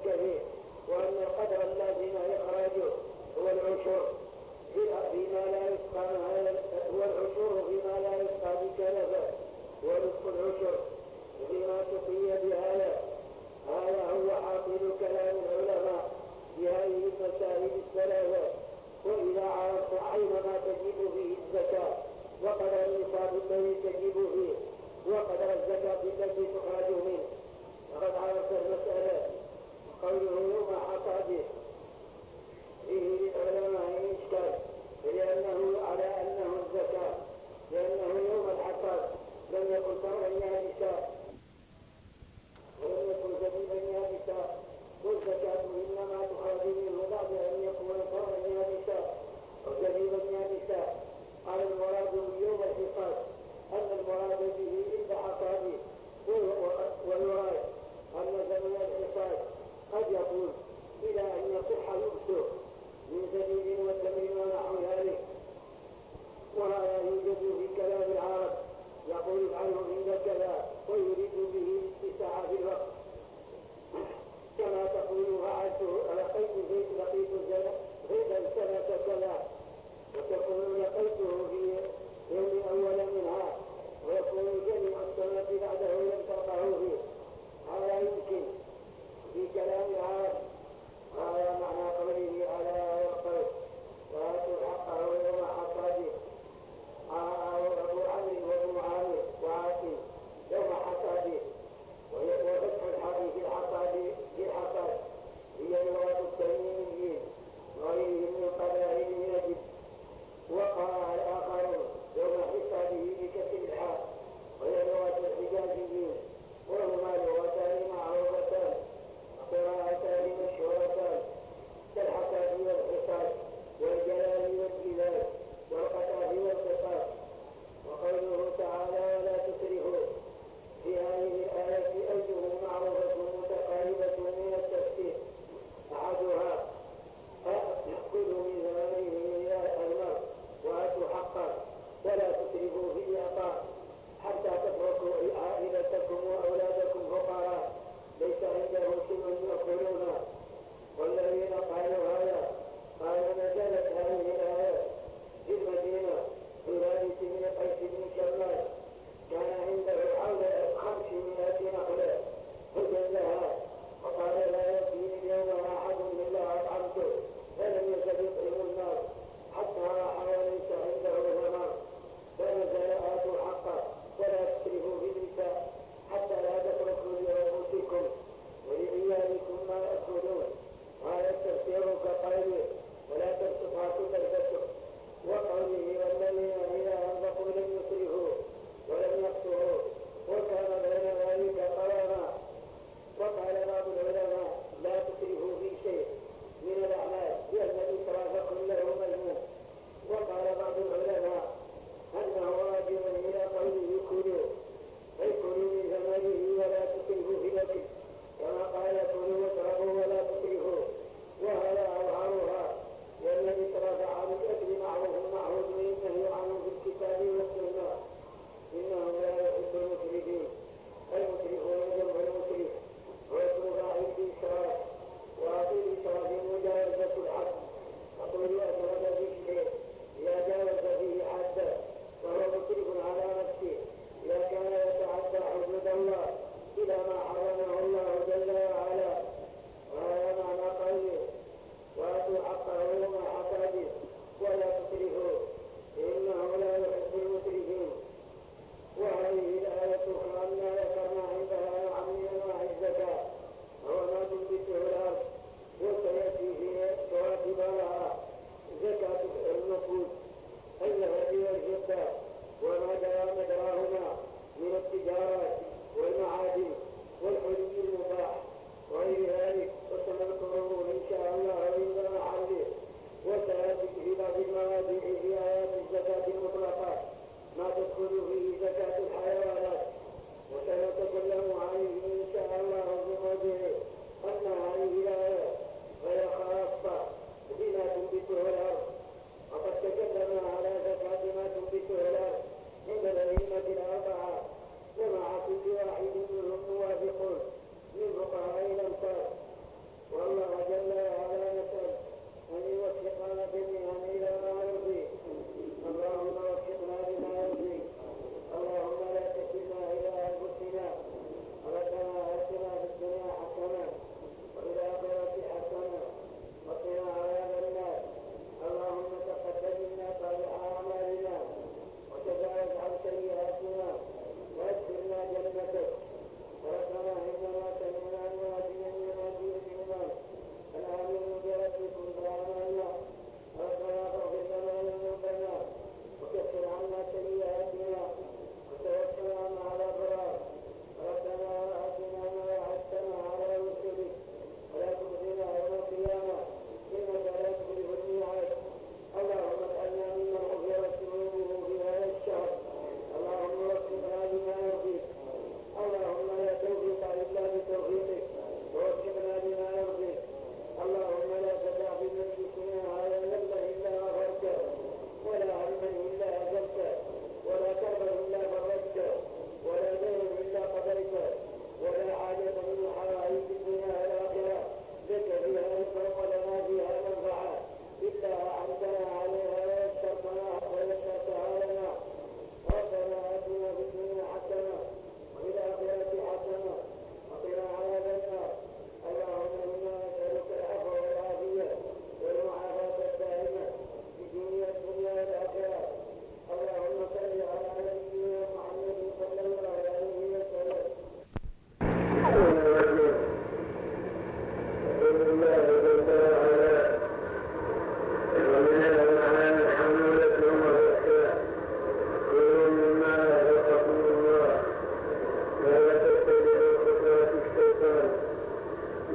فيه، وأن القدر اللازم إخراجه هو العشر فيما لا يسقى هو العشور فيما لا يسقى بكلفة، ورزق العشر فيما تقي بهذا. هذا هو حاصل كلام العلماء في هذه المسائل الثلاثة. وإذا عرفت عين ما تجب فيه الزكاة وقدر النصاب الذي تجب فيه وقدر الزكاة التي تخرج منه، فقد عرفت المسألة. قوله يوم حصاده فيه للعلماء إشكال، لأنه على أنه الزكاة، لأنه يوم الحصاد لم يكن ثمرا يابسا ولم يكن زبيبا يابسا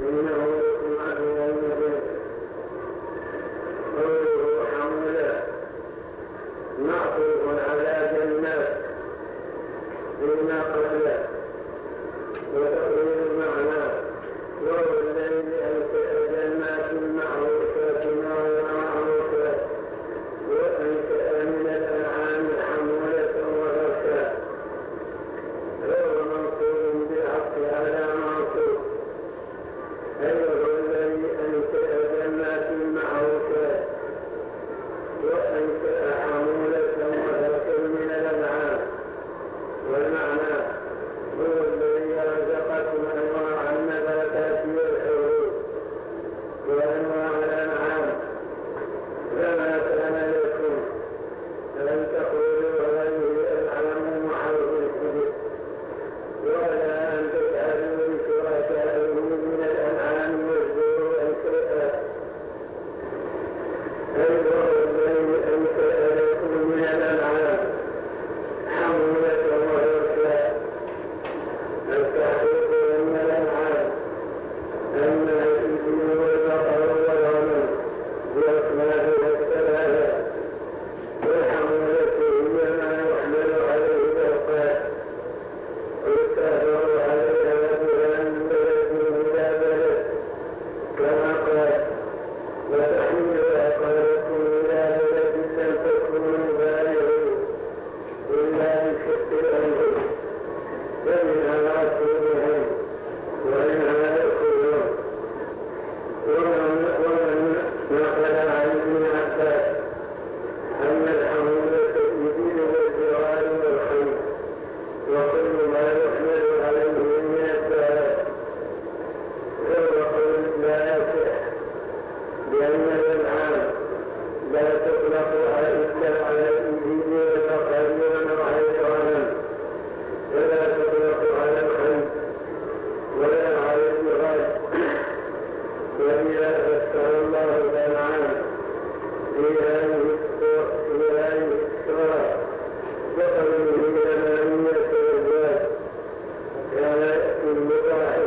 إنه لكم عدو مبين. قوله حمولة معطوف على جنات فيما قبله، وتقرير المعنى وهو الذي أنشأ جنات معروفات ومعروفات وأنشأ من الأنعام حمولة وغرسا، وهو منصوب بالعطف على معطوف، أي هو الذي أنشأ جنات معروفات وأنشأ حمولة وغرسا من الأنعام. والمعنى هو الذي رزقكم أنواع النباتات والحبوب وأنواع الأنعام، فما كان لكم أن تقولوا هذه الأنعام وحرث الكبير، ولا أن تجعلوا لشركائكم من الأنعام والزروع شيئا، أي هو الذي أنشأ لكم من الأنعام حمولة وغرسا. التحقيق من الأنعام أن الإبل والبقر والغنم بأصنافها الثلاثة، والحمولة هي ما يحمل عليه الأرقاد ويستهدر عليها بها من بلد إلى بلد، كما قال: وتحمل أثقالكم إلى بلد لم تكونوا بالغوه إلا بشق الأنفس، فمنها رسولهم ومنها يأكلون. ومن نقل عن ابن عباس أن الحمولة الإبل والجوال والخيل وكل ما يحمل عليه من الدابات، وهو قول لا يصح، لأن الأنعام لا تطلق إلا على الإبل والبقر ونوع الغنم، ولا تطلق على الخيل ولا على الجوال. وإذا ذكر الله الأنعام في هذه السورة وقوله ثمانية أزواج كان يأتي المباحث،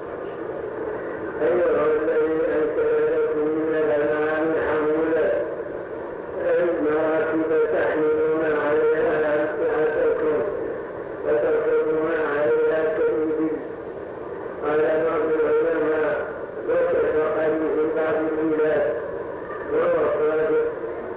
أيها الذي أنشأ لكم من الأنعام حمولة، أي مراتب تحملون عليها أمتعتكم وتركبون عليها كالإبل. قال بعض العلماء: وكشف في بعض البلاد، وهو صادق،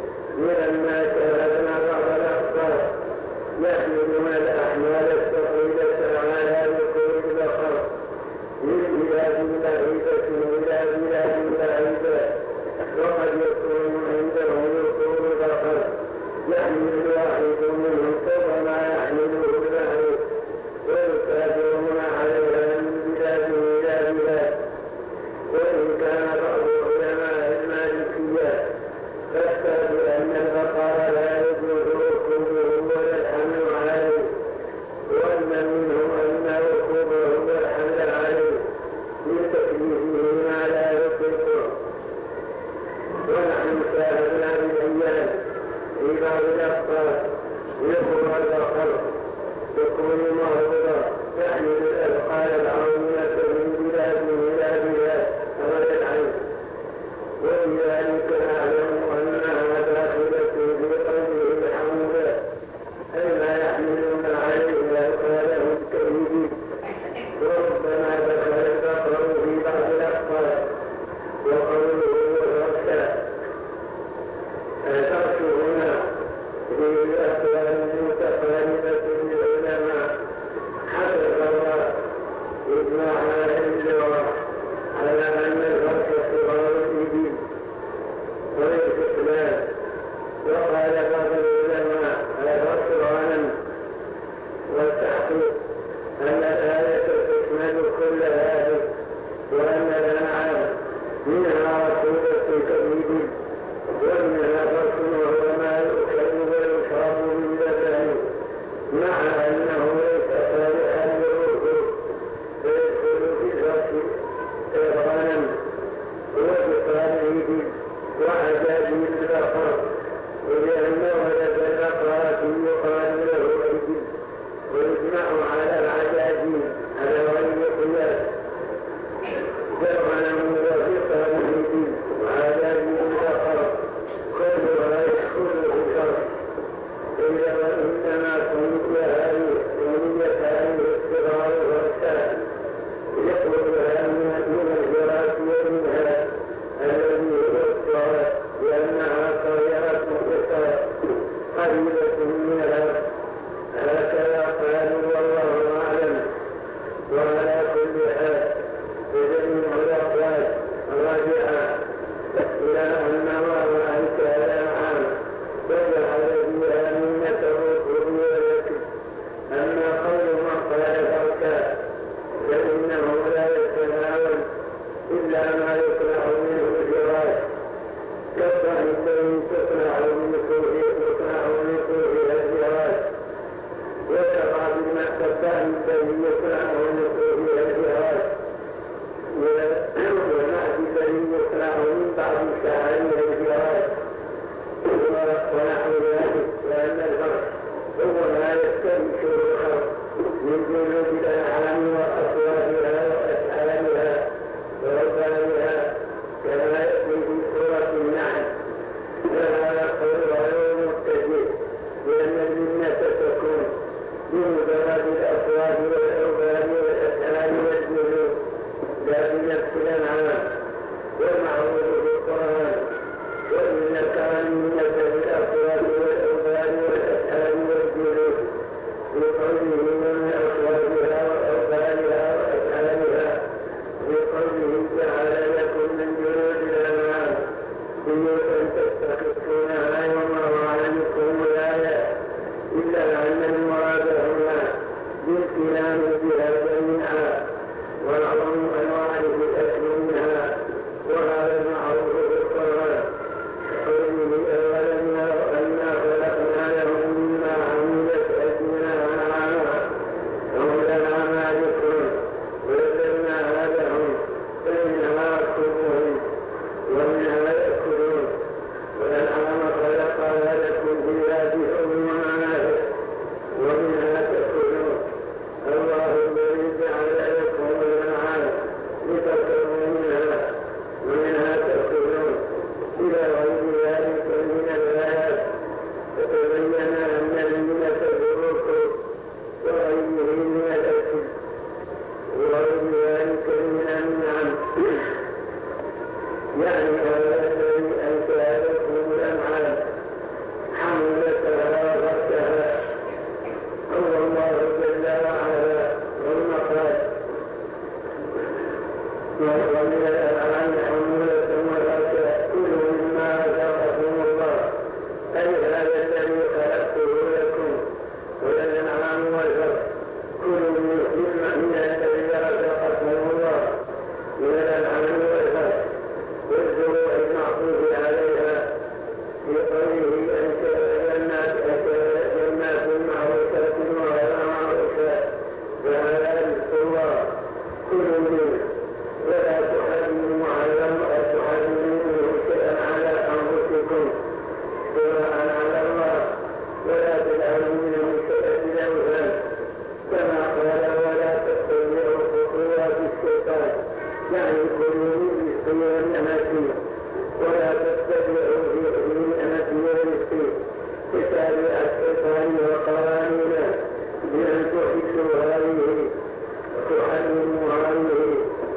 يصنع منه الجراح كالطعن الذي تصنع من تصنع من طولها الجراح وكفى بما كالطعن الذي يصنع من طولها الجراح والنعت الذي يصنع من بعض شعائر الجراح ونحو ذلك لأن الفرق هو ما يستنشر الخلق من جنود الأنعام وأصواتها وأسعارها وربانها كما يأتي في سورة النحل لها قول غير متجه لأن الجنة تكون بمجرد الأصوات والأوبان والأسعار والجنود لا بنفس الأنعام والمعروف بالقرآن وإن الكرامية بالأصوات والأوبان والأسعار والجنود بقوله من أصواتها وأوبانها وأسعارها بقوله تعالى لكم من جنود الأنعام بيوتا تستخفونها وما عليكم الآية إلا أن المراد هنا بالكلام بها جميعا والعظم أنواع الأكل منها وهذا المعروف بالقرآن قوله أولم يروا أنا خلقنا لهم مما عملت أيدينا أنعاما فهم لنا مالكون وذللناها لهم فمنها ركوبهم ومنها يأكلون والأنعام خلقها لكم فيها دفء ومنافع ومنها تأكلون الله الذي جعل لكم الأنعام لتركبوا منها ومنها تأكلون إلى غير ذلك من الآيات فتبين أن المنة بالركوب وغيره من الأكل وغير ذلك من النعم يعني هذا الذي أنشأ لكم الأنعام حملتها وغسها هو الله جل وعلا ثم قال ومن الأنعام حمولة وغسها كلوا مما رزقكم الله أي هذا الذي خلقته لكم والأنعام والحرث كلوا مما من الذي رزقكم الله من الأنعام والحرث والزروع المعطوف عليها في قوله أنشأ جنات جنات معروشات وغير معروشات وهذا رزق الله كلوا منه ولا تحرموا على تحرموا شيئا على أنفسكم سواء على الله ولا تجعلوا منه شيئا لوثا كما قال ولا تتبعوا خطوات الشيطان يعني كلوا من رزقه والنعمة ولا تتبعوا في نعمة ورزقه تتابع الشيطان وقوانينه بأن تحدثوا هذه وتحرموا هذه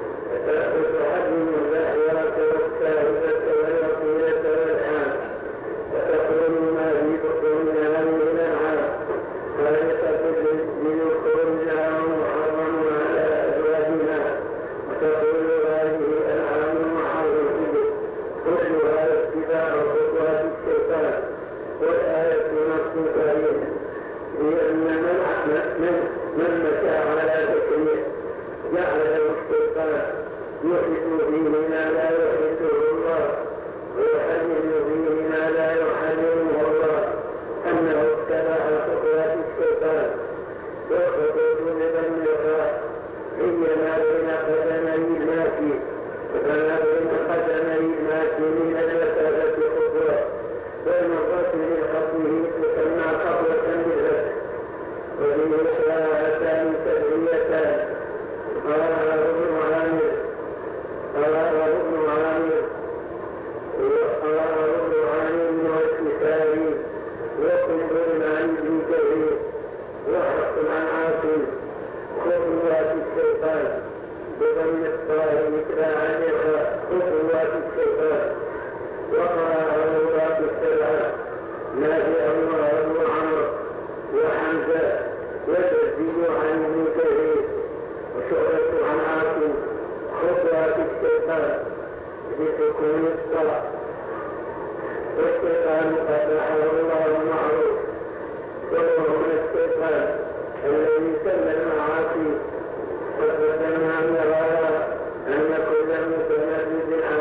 وتحرموا الزاحرة والساهرة والوقيلة والحام وتقولوا ما في بطونها من الأنعام خالقة لذكورها ومحرم على أزواجها وتقولوا هذه أنعام وحرم كلها اتباع خطوات الشيطان والآية مكتوبة لأن من من مشى على ذكره جعل له الشيطان يحدث فيه ما لا يحدثه الله ويحرم فيه ما لا يحرمه الله أنه اتبع خطوات الشيطان والخطوط لمن يقع هي ما بين قدمي الماكي وما بين قدمي الماكي من المسافة خطوة والمرة من خطوه تسمى خطوة بالفتح وفيه إحداثان تدريتان قال ابن عامر قال ابن عامر قال ابن عامر والكسائي وكل عن ابن كثير وحق عن عاصم خطوات الشيطان بضم الطاهر مثل عنها خطوات الشيطان وقرأ خطوات السبعة نافع الله وعمر وحمزة وتسجيل عن ابن كثير وشعرة عن عاصم خطوات الشيطان بسكون الصلاة والشيطان قد نحره الله معروف وهو من الشيطان الذي سمى المعاصي وقد سمى أن كل متنفذ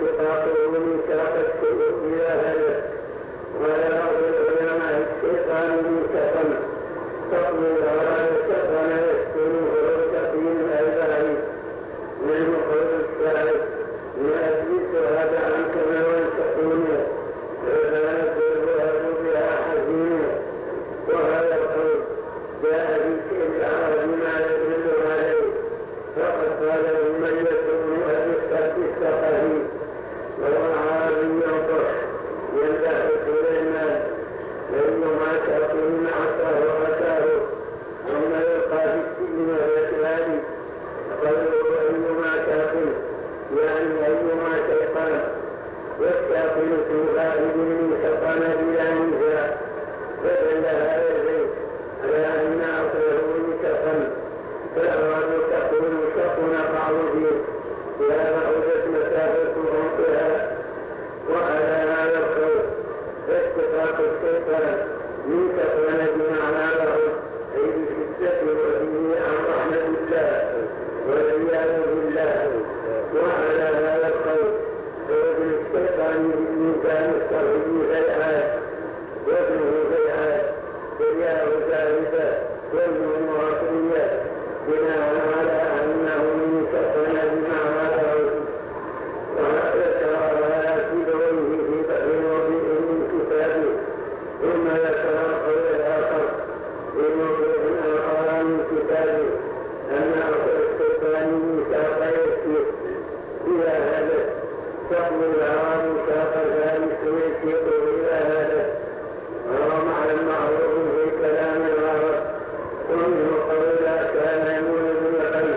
واشتقاقه ميثاق الشيء إلى هدف ولا بعض العلماء الشيطان ميثاقا تقضي على الشيطان يسكنه ويستقيم الألباب من قول الشاعر يؤديك هذا عنك ما وانتقونه فلا نزل بها حزينه وهذا القول جاء في شيء العرب ما يدل عليه فقد قال من يكون أبي السقفي وهو عربي ينطق يمدح سليمان لأنما تكون عصاه وأتاه ثم يلقى في السجن والإسلام قالوا أيما كافر يعني أيما شيطان والكافر في غالب شيطان بلا نزاع فدل هذا البيت على أن أصله مشقا فالأراد تكون مشقنا بعض فيه ولا بعدت مسافة عمقها وعلى هذا القول فاشتقاق الشيطان من شيطان بمعنى له أي بشدة وفيه عن رحمة الله والعياذ بالله وعلى هذا القول فوزن الشيطان بالميزان الصرفي بيعات وزنه بيعات سرياه ثالثة وزنه معصية بناء على أنه من شيطان بمعنى له وذكر آيات بويه في بئر وضيء من كتابه ثم ذكر القول الآخر في موضوع آخر من كتابه أن أصل الشيطان ميثاق يسير إلى هذا تقضي العرب ميثاق ذلك ويسير إلى هذا وهو معنى معروف في كلام العرب ومنه قولا كان يمون بالغيب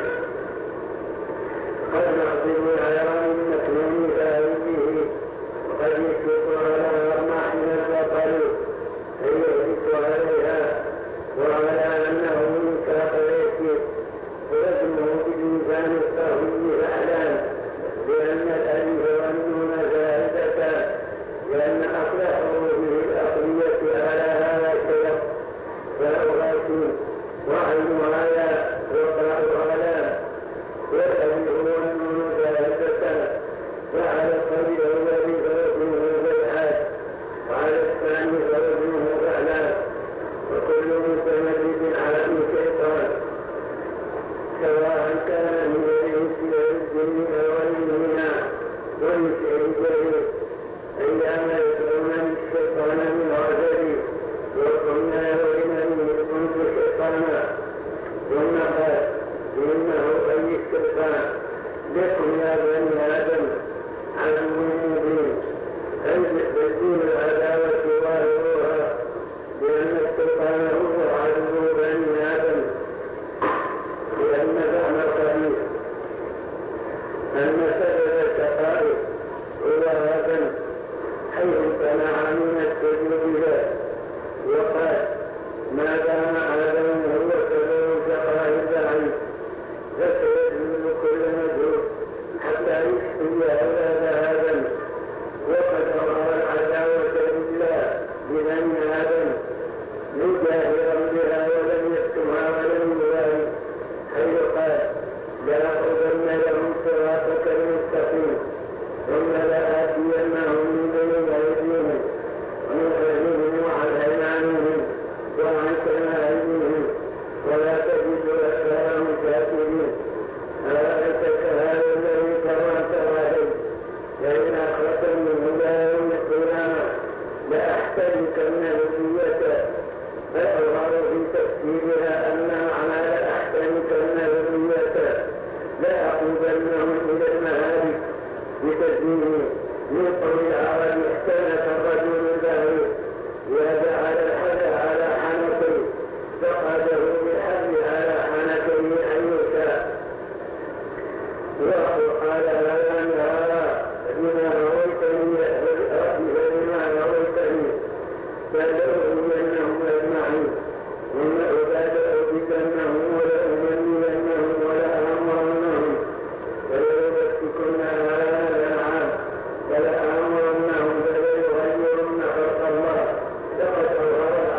قد نحضر العيران المكنون فأيديه وقد يشفق على الرماح من البطل أي يهلك عليها وعلى أنه ميثاق يسير ويزمه بالميزان الصرفي الأعلام لأن الألف والنون زائدتان لأن أصل حروفه الأصلية على هذا الشرط فأغاثين وعلمها يا وقراء علام والألف والنون زائدتان وعلى القلب الذي فوزنه بيعات وعلى الثاني فوزنه أعلام وكل متمدد على الشيطان سواء كان من الإنس والجن وغيرهما ومسير الجريء عندما يدعون الشيطان من عذابه وقلنا وإنني كنت شيطانا ثم قال إنه أي الشيطان لكم يا بني آدم عدو مبين أي بالدين العداوة ظاهرها لأن الشيطان هو عدو بني آدم لأن فهم الخبيث أن سبب الشقائق هو هذا حيث امتنع من السجود له وقال ما دام آدم هو سبب شقائق العين فسيجوز كل مجهول حتى يشفي أولاد آدم وقد أظهر العداوة لله ببني آدم مجاهرا بها ولم يكتمها ولم يبالي حيث قال لأخذن لهم صراطك المستقيم ثم لآتينهم من بين أيديهم ومن خلفهم وعن أيمانهم وعن شمائلهم ولا تجد أكثرهم شاكرين أرأيتك هذا الذي كرمت عليه لئن أخرجت منه لا يوم القيامة لأحتركن ذريته فأظهر في تفسيرها أن معنى لأحتركن ذريته لأقودنهم إلى المهالك بتسميه من قول العرب احتنك الرجل البهير وجعل الحد على حنكه فقده بالحد على حنكه أن يشاء وقال هذا نهارا بما رويتني بما رويتني فلأغوينهم أجمعين ثم أبادئنهم ولأمنينهم ولأمرنهم فليبتكن هذا العام فلأمرنهم فليغيرن خلق الله لقد أظهر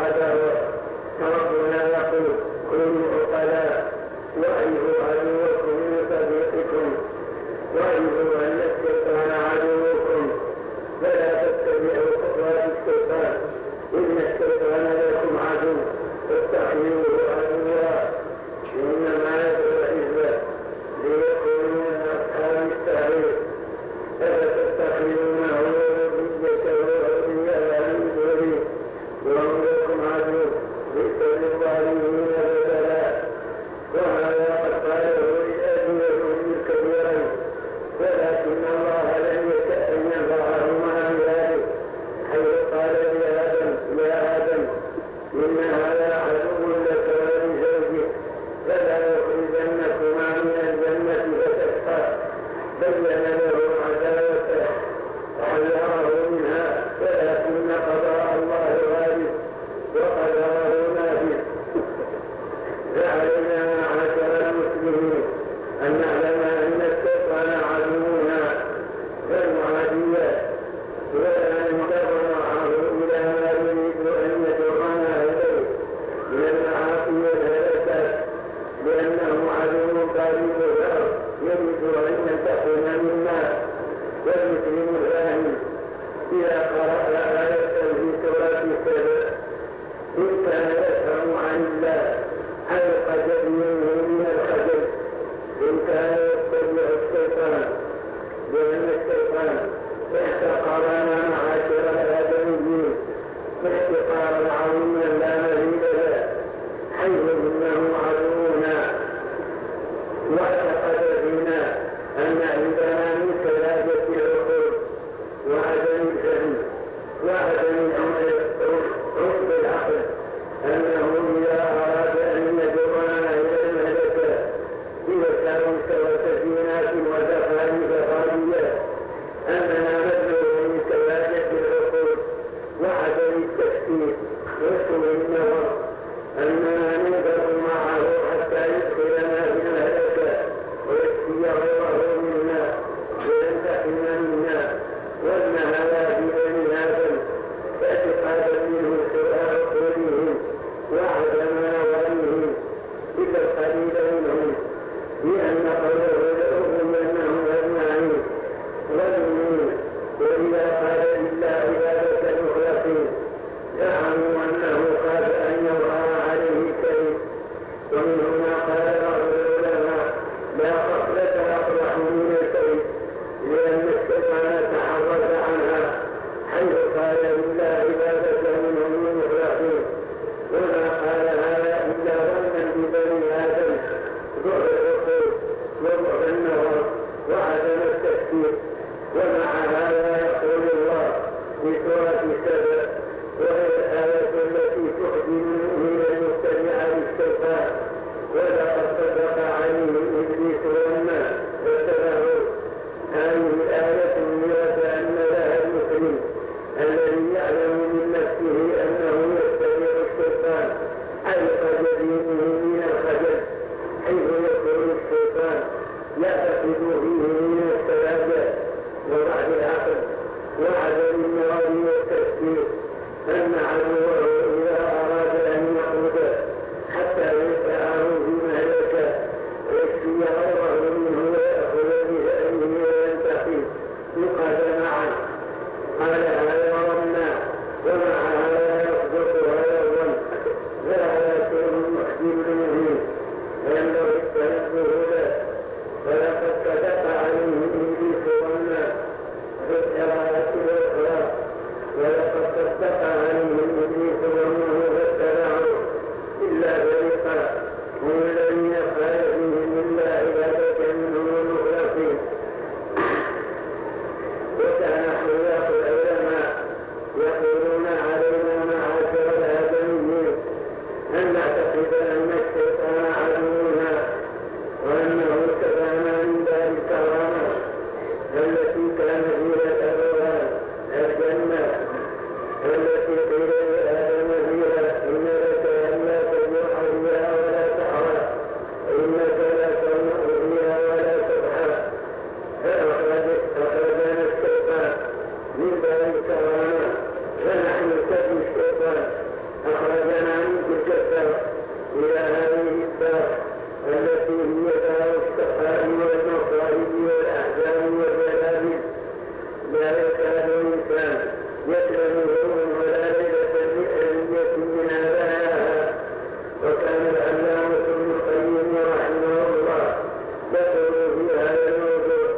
لا يكاد الإنسان يكره يوم ولا ليلة بأهلية من آبائها. وكان العلامة ابن القيم رحمه الله ذكروا في هذا الموضوع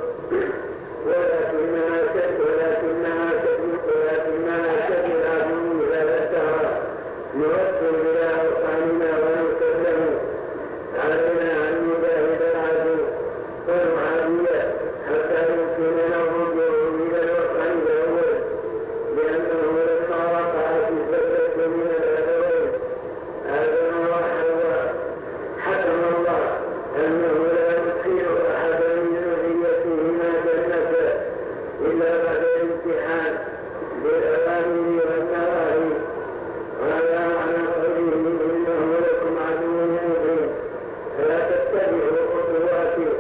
ولكنها شد ولكنها شد ولكنها شد العظيم إذا ذكرها نوصل إلى أوطاننا ونسلم علينا أن نجاهد العدو والمعادية حتى يمكننا الرجوع إلى الوطن الأول، لأنه لما وقعت الزبدة من الأبوين آدم وحواء حكم الله أنه لا يدخل أحدا من ذريتهما جنة إلا بعد الامتحان بالأوامر والنواهي. وهذا معنى قوله إنه لكم عدو مبين فلا تتبعوا خطواته.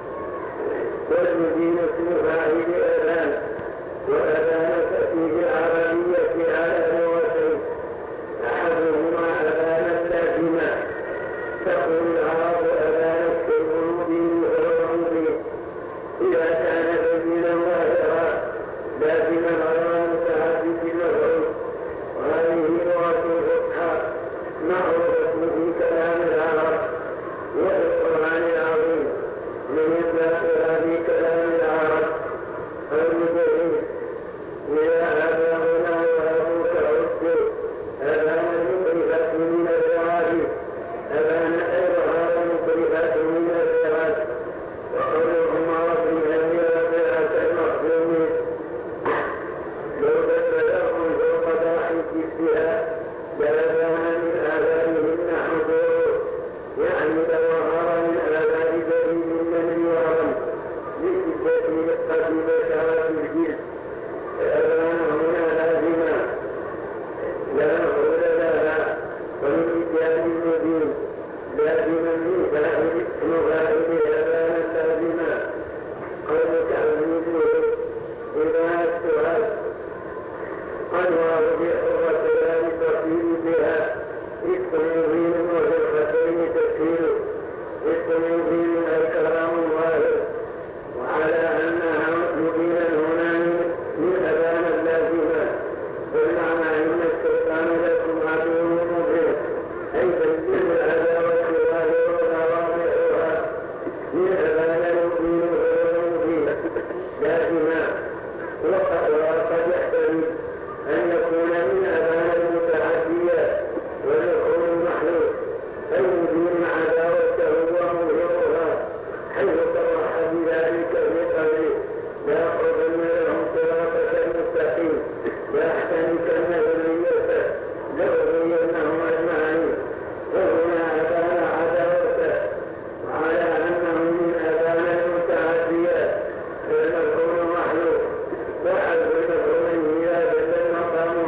والمدين اسم فاعل أذان، وأذان تأتي بالعربية على لغتين، أحدهما أذانا لازما تقول العرب أذان الشيء المبين وهو مبين إذا كان بينا ظاهرا لازما غير متعدد المفعول. وهذه لغة الفصحى معروفة في كلام العرب وفي القرآن العظيم من يطلقها في كلام العرب المبين إذا أباهنا وأبوك عدت أبانا المكرفة من الرعاد أبانا أيضها المكرفة من الرعاد. وقولهما ربنا لربعة المخزومين لو تتلقوا فوق ضاحك فيها لأبانا من آذانهن حضور، يعني ظهر من آذان دليل من الورم لشدة قد بشرة الجلد. فأبان هنا لازما لا مفعول لها، ومن إتيان المبين لازما من فاعل اسم فاعل أبان لازما. قولك عزيزه إذا السؤال أنوار بحرة لا لتصير بها اسم مبين وفي الخطين تسهيل اسم مبين الكلام الظاهر، وعلى أنها مبينا هنا من أبان اللازمة. والمعنى إن الشيطان لكم عدو مبين أي تسجيل العداوة ظاهرها واضحها من أبان المبين وغير مبين لازما. وقد يحتمل أن يكون من أبان المتعديات ويكون المحلول أي مبين عداوته ومظهرها حيث صرح بذلك في قوله لأخذن لهم صراطك المستقيم لأحتمكن ذريته لأغوينهم أجمعين. وهنا أبان عداوته وعلى أنه من أبان المتعديات فالمفعول محلول وحذف المفعول إذا دل المقام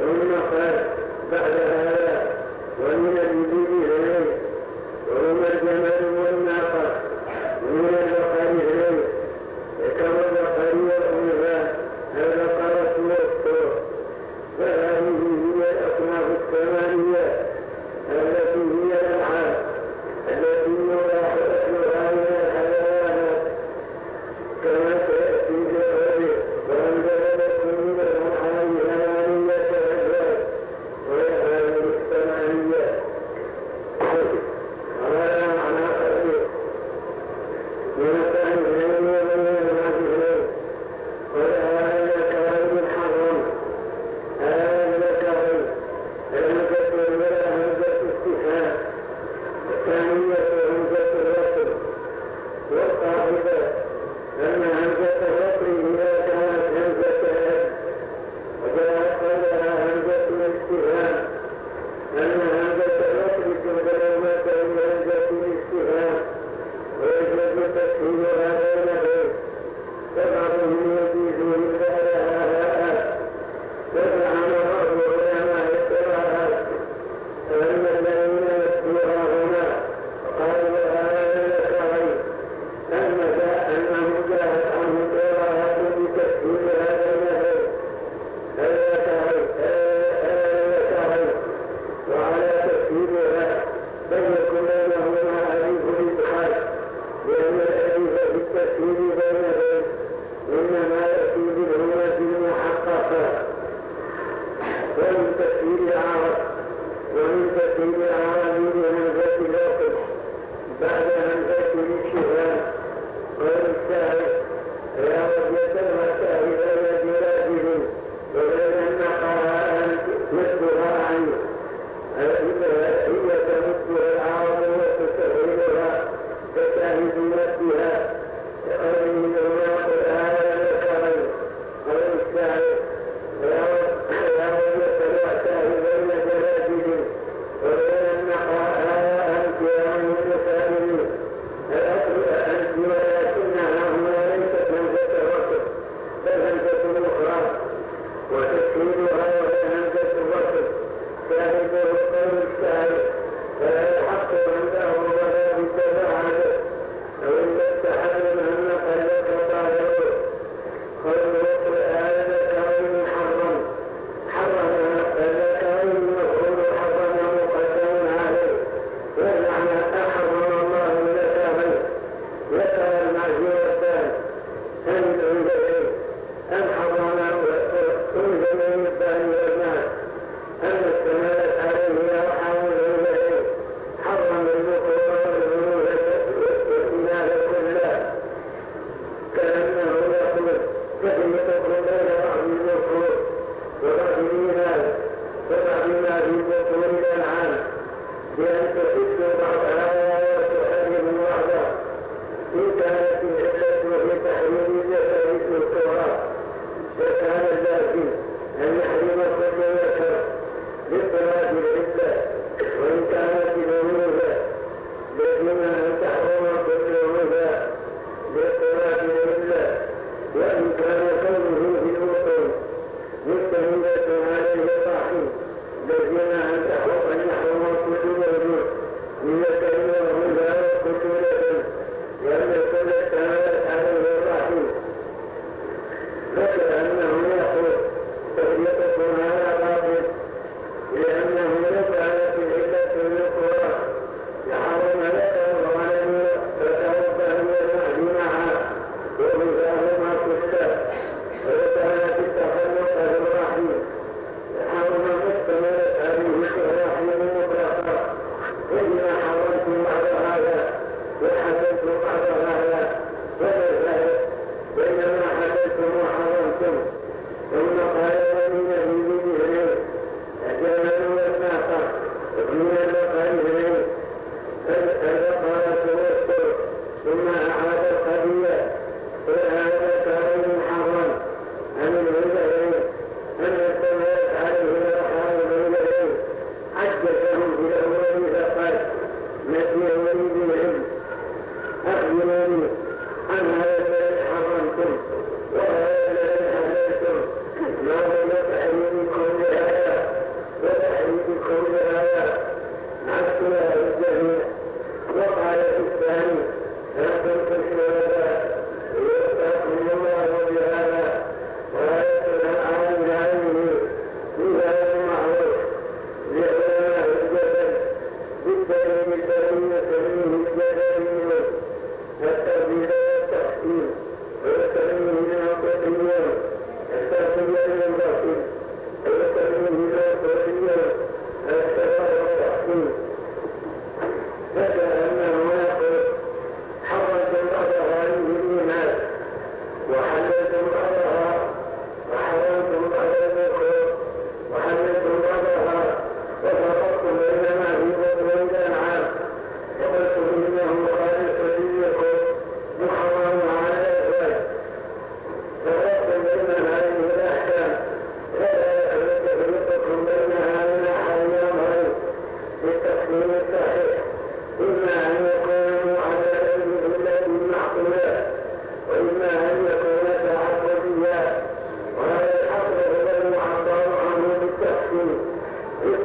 ثم قال بعد هذا ومن الجديد إليه وهما الجمال والناقة ومن البقر إليه كما البقر والأنثى البقرة والطور فهذه هي الأصناف الثمانية التي هي الأنعام التي يباح أكلها من الحيوانات كما سيأتي بقوله وأنزل لكم من الأنعام ثمانية أزواج وهي هذه الثمانية وهذا معنى قوله من الثانيين ومن المعجزين وهذا ذكر الحرم هذا ذكر الهمزة ولا همزة استفهام الثانية همزة الوصل والقاعدة أن همزة الوصل إذا كانت همزة الأب وجاءت قبلها همزة الاستفهام أن همزة الوصل تبدل ما تكون همزة الاستفهام ويجوز تسهيلها بينهم فبعضهم يجيزون بعدها هاء فزعم بعض علماء القراءات أن الذين يتلوها هنا قالوا هذا ذكرين أن أنه جاءت عنه قراءات بتسهيلها بينهم ذكرين وعلى تسهيلها بل يكون بينهما أليف الإدخال لأن الأليف في التسهيل بينهم إنما يأتي بالهمة المحققة ومن تسهيل العرب ومن تسهيل العرب بهمزة الوصل بعد همزة الاشتغال قول الشاعر يا وجه المسائل الذي راجل وبين النقاء مثلها عنه هي تمثل العرب وتسهلها تشاهد نفسها قوله هنا قرآن ذكرين قول الشاعر يا وجه المسائل الذي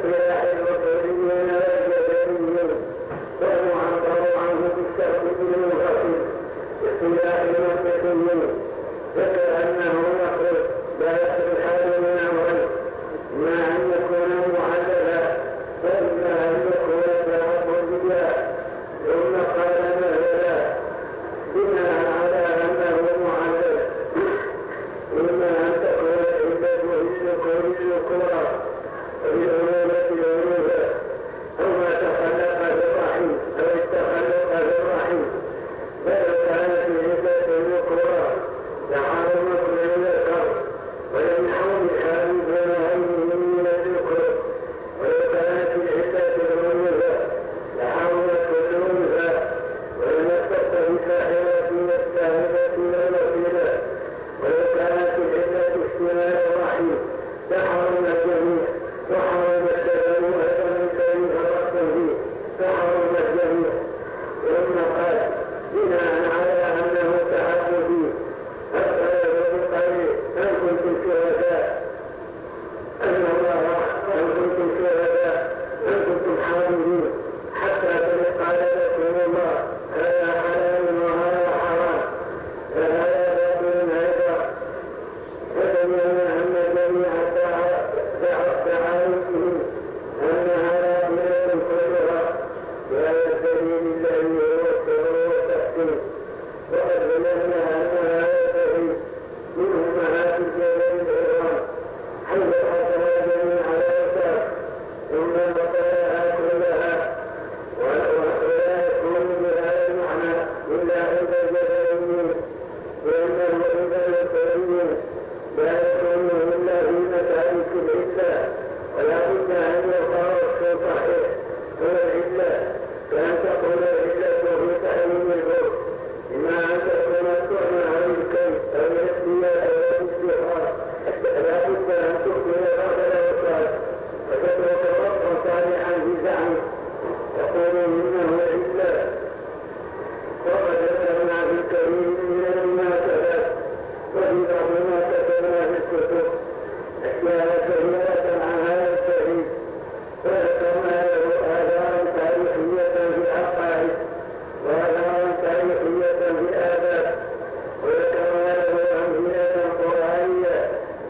السلاح البصريين والجبريين والمعبر عنه بالتأكيد المفصل باختلاف المنطقيين فكأنه يقول لا يخلو الحال من أمره ما أن يكون معللا فإما أن يكون التعبد بالله ثم قال مثلا بناء على أنه معلل إما أن تكون العبة للذكور الذكورى وبالأمومة الأمومة أو ما تخلق بالرحم أو التخلق بالرحم فلو كانت العبة الذكورى لحرمت من الذكر ولمنعوا بحال دون غيره من الذكور ولو كانت العبة الأمومة لحرمت كل أنثى ولم يستطع الكاهنة والساهدة والوسيلة ولو كانت العبة اشتمال الرحم فحرم الجميع وحرم التبني أيضا من فرقت فيه فحرم الجميع ثم قال بناء على أنه تعبدي أسأل بقوله أن كنتم شهداء أن الله أن كنتم شهداء أن كنتم حاضرين حتى تلقى لكم الله هذا حلال وهذا حرام فهذا باطل أيضا فتبين أن جميع دعائهم أنها باطلة كلها بهذا الدليل الذي هو السر والتحسين وقد بينا أنها ينتهي من أمهات الجبل العظام حيث حصل جميع الأوساط ثم بقاها كلها ولا يكون بهذا المعنى إلا عند الجبلين لأنه عند الجبلين لا يكون إلا في مسالك العلة ولا بد أن يقع الصوت صحيح هو العلة كأن تقول العلة في تحريم البر إما أن تكون الطعن عن الكي أو الاختيار أو الاستيقاظ لا بد أن تخبر بعض الأوقات وتترك وقتا صالحا في زعمه يقول إنه علة وقد ذكرنا في الكريم من المناسبات وفي بعض ما كتبنا في الكتب أشياء كثيرة عن هذا التاريخ فذكرنا له آثارا تاريخية في العقائد وآثارا تاريخية في الآداب وذكرنا له أمثلة قرآنية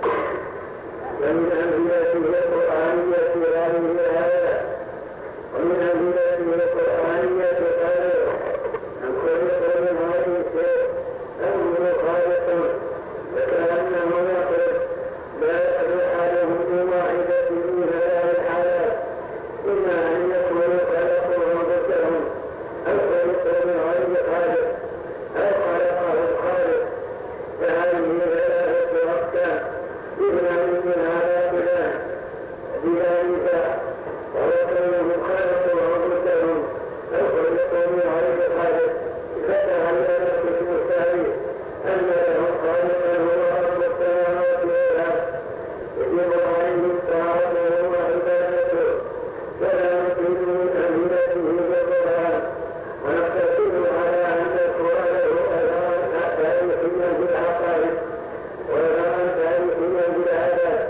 ومن أمثلته القرآنية هذه الآية ومن أمثلته القرآنية قوله أن كل قول هذه الشيء أمر خالق فكأنه يقول لا يخلو حاله بواحدة من هذه الحالات إما أن يكونوا خلقوا أنفسهم أو خلقوا من غير خالق أو خلقه الخالق فهذه ثلاثة أقسام إما من هذا بلان بذلك ويكونوا خلقوا أنفسهم أو خلقوا من غير خالق فتعلمت في التاريخ أن له خالقا هو رب السماوات والأرض يجب عليه الطاعة وهو عبادته فلا نطلب من أمثلته بالقرآن ونقتصر على أن نذكر له أثارا تاريخيا في العقائد وأثارا تاريخيا في العادات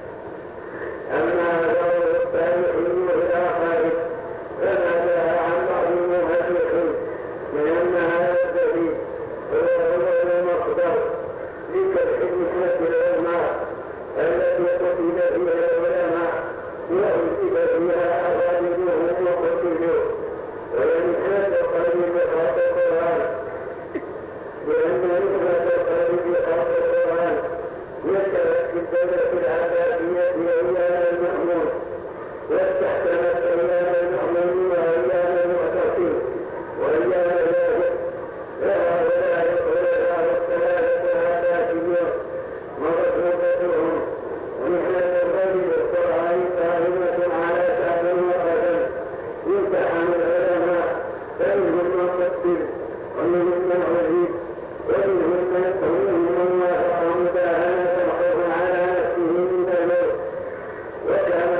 أما أثاره التاريخي في العقائد فما جاء عن بعض المحدثين من أن هذا الدليل هو أول المصدر لكشف الحكمة العلماء التي قتل فيها العلماء وأنتج فيها أغالبهم وقتلوا ولم يحدث قليل بخاط القرآن لأن نسبة القليل بخاط القرآن يترك الدولة العباسية وأيام المأمون واستحسنت أيام المأمون وأيام المعتصم وأيام الواجب فهؤلاء الخلفاء الثلاثة العباسيون مرفوضتهم ونحن الرجل القرآن قائمة على سعد وقدم يمتحن العلماء فمنهم من قتل ومنهم من عذب ومنهم من وافق مداهنة الخوف على نفسه من الموت وكان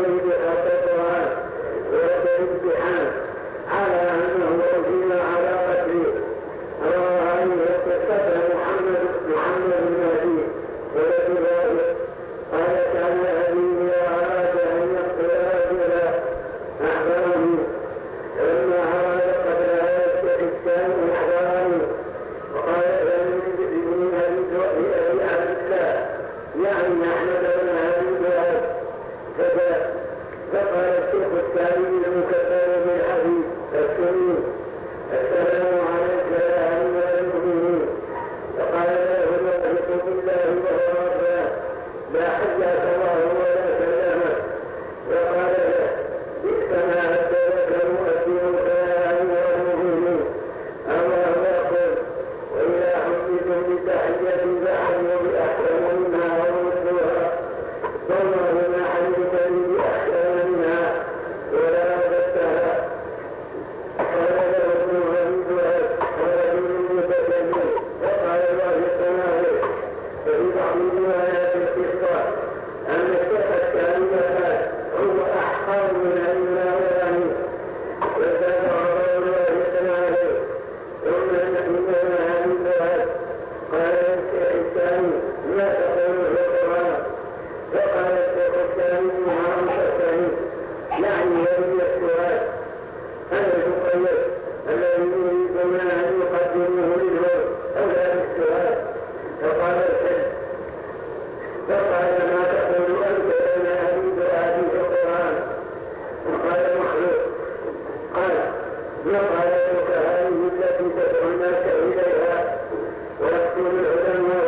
يريد خلق القرآن ولد الامتحان على أنه أجيب على قتله. روى أن يتقتل محمد محمد بن أبي ولد ذلك قال كان أبي إذا أراد أن يقتل رجلا أحبره فلما أراد قتله يستحسن أحباره وقال لم يجد من أبي عبد الله يعني أحمد بن أبي ذؤاب كذا. فقال الشيخ الثاني المكبر بالحديث السنين السلام عليك يا أمير المؤمنين. فقال له الواثق بالله وهو ربه لا حجة الله ولا سلامه. وقال له بئس ما أدرك مؤثرك يا أمير المؤمنين. الله يقول وإذا حدثتم بتحية فحيوا بأحسن منها وردوها فالله ما حدث لي بأحسن منها ولا رددتها. قال له ابن أبي ذؤاب ورجل متكلم وقال الله يقول ففي بعض روايات القصة أن الشيخ الثاني هو أحقر من أن يناوله وتابع الله يقول ثم نحن أبي ذؤاب قال الشيخ الثاني ما تقول في القرآن. فقال الشيخ الثاني معهم الثاني يعني يريد السؤال أنا المقيد الذي يريدون أن يقدموه للهور أو لا السؤال. فقال الشيخ فقال ما تقول أنت بين أبي ذؤاب في القرآن. وقال مخلوق قال وقال لك هذه التي تدعو الناس إليها ويقتل العلماء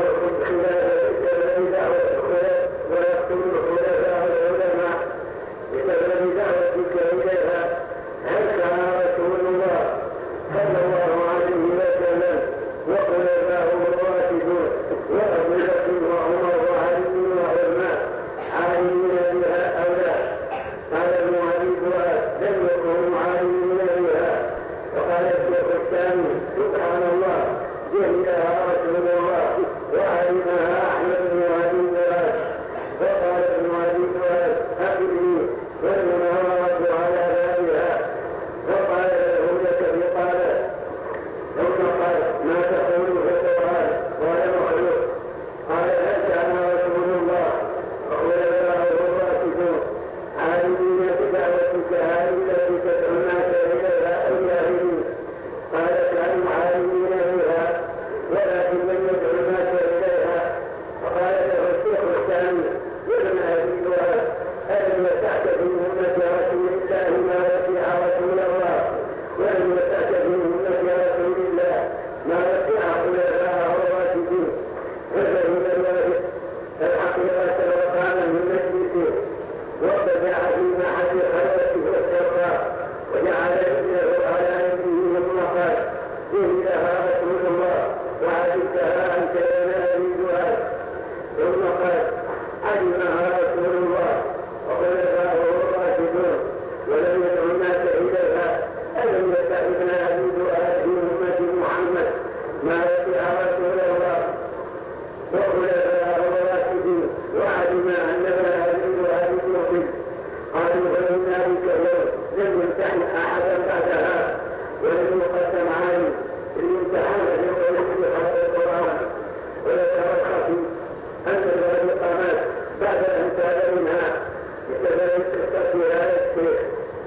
بسبب دعوتك ويقتل الخلفاء العلماء بسبب دعوتك إليها. هل كان رسول الله صلى الله عليه وسلم وخلفاؤه الراشدون وأبو بكر وعمر وعلي وعثمان عالمين بها أو لا؟ قال ابن أبي ذؤاب لم يكونوا عالمين بها. وقال الشيخ الثاني سبحان الله جهلها رسول الله وعلمها أحمد بن أبي ذؤاب. وقال ابن أبي ذؤاب أخبرني والمناورة على بابها. وقال له لك بقاله ثم قال ما تقول في القرآن. قال مخلوق قال هل كان رسول الله وخلفاؤه الراشدون عالمين بدعوتك هذه التي تدعو الناس إليها أو جاهلين؟ قال كانوا عالمين بها ولكن لم يدعو الناس إليها. فقال له الشيخ الثاني ابن أبي ذؤاب ألم يسعك في أمة رسول الله ما وسع رسول الله ولم يسعك في أمة رسول الله ما وسع خلفاءه الراشدين. ففهم ذلك الحقيقة وقام من مجلسه وابتدع في معهد خلوته والشرقاء وجعل ابنه على يده ثم قال جهلها رسول الله وعلمتها أنت يا أبي ذؤاب. ثم قال علمها رسول الله وخلفاؤه الراشدون ولم يدع الناس إليها. ألم يسع ابن أبي ذؤاب في أمة محمد ما وسع رسول الله وخلفاؤه الراشدين وعلم أن ابن أبي ذؤاب مؤمن. قالوا فمن ذلك اليوم لم يمتحن أحدا بعدها ولم يقدم عالم الامتحان لقوله في خلق القرآن. ويترخص أن الإقامات بعد أن تاب منها بسبب قصة ولاية الشيخ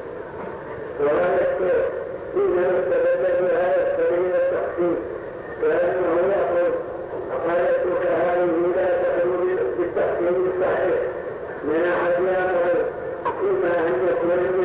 ولاية الشيخ إنه استدل بهذا السبيل التقسيم كأنه يقول أقالتك هذه لا تخلو بالتقسيم الصحيح من أحد أمره إما أن يكون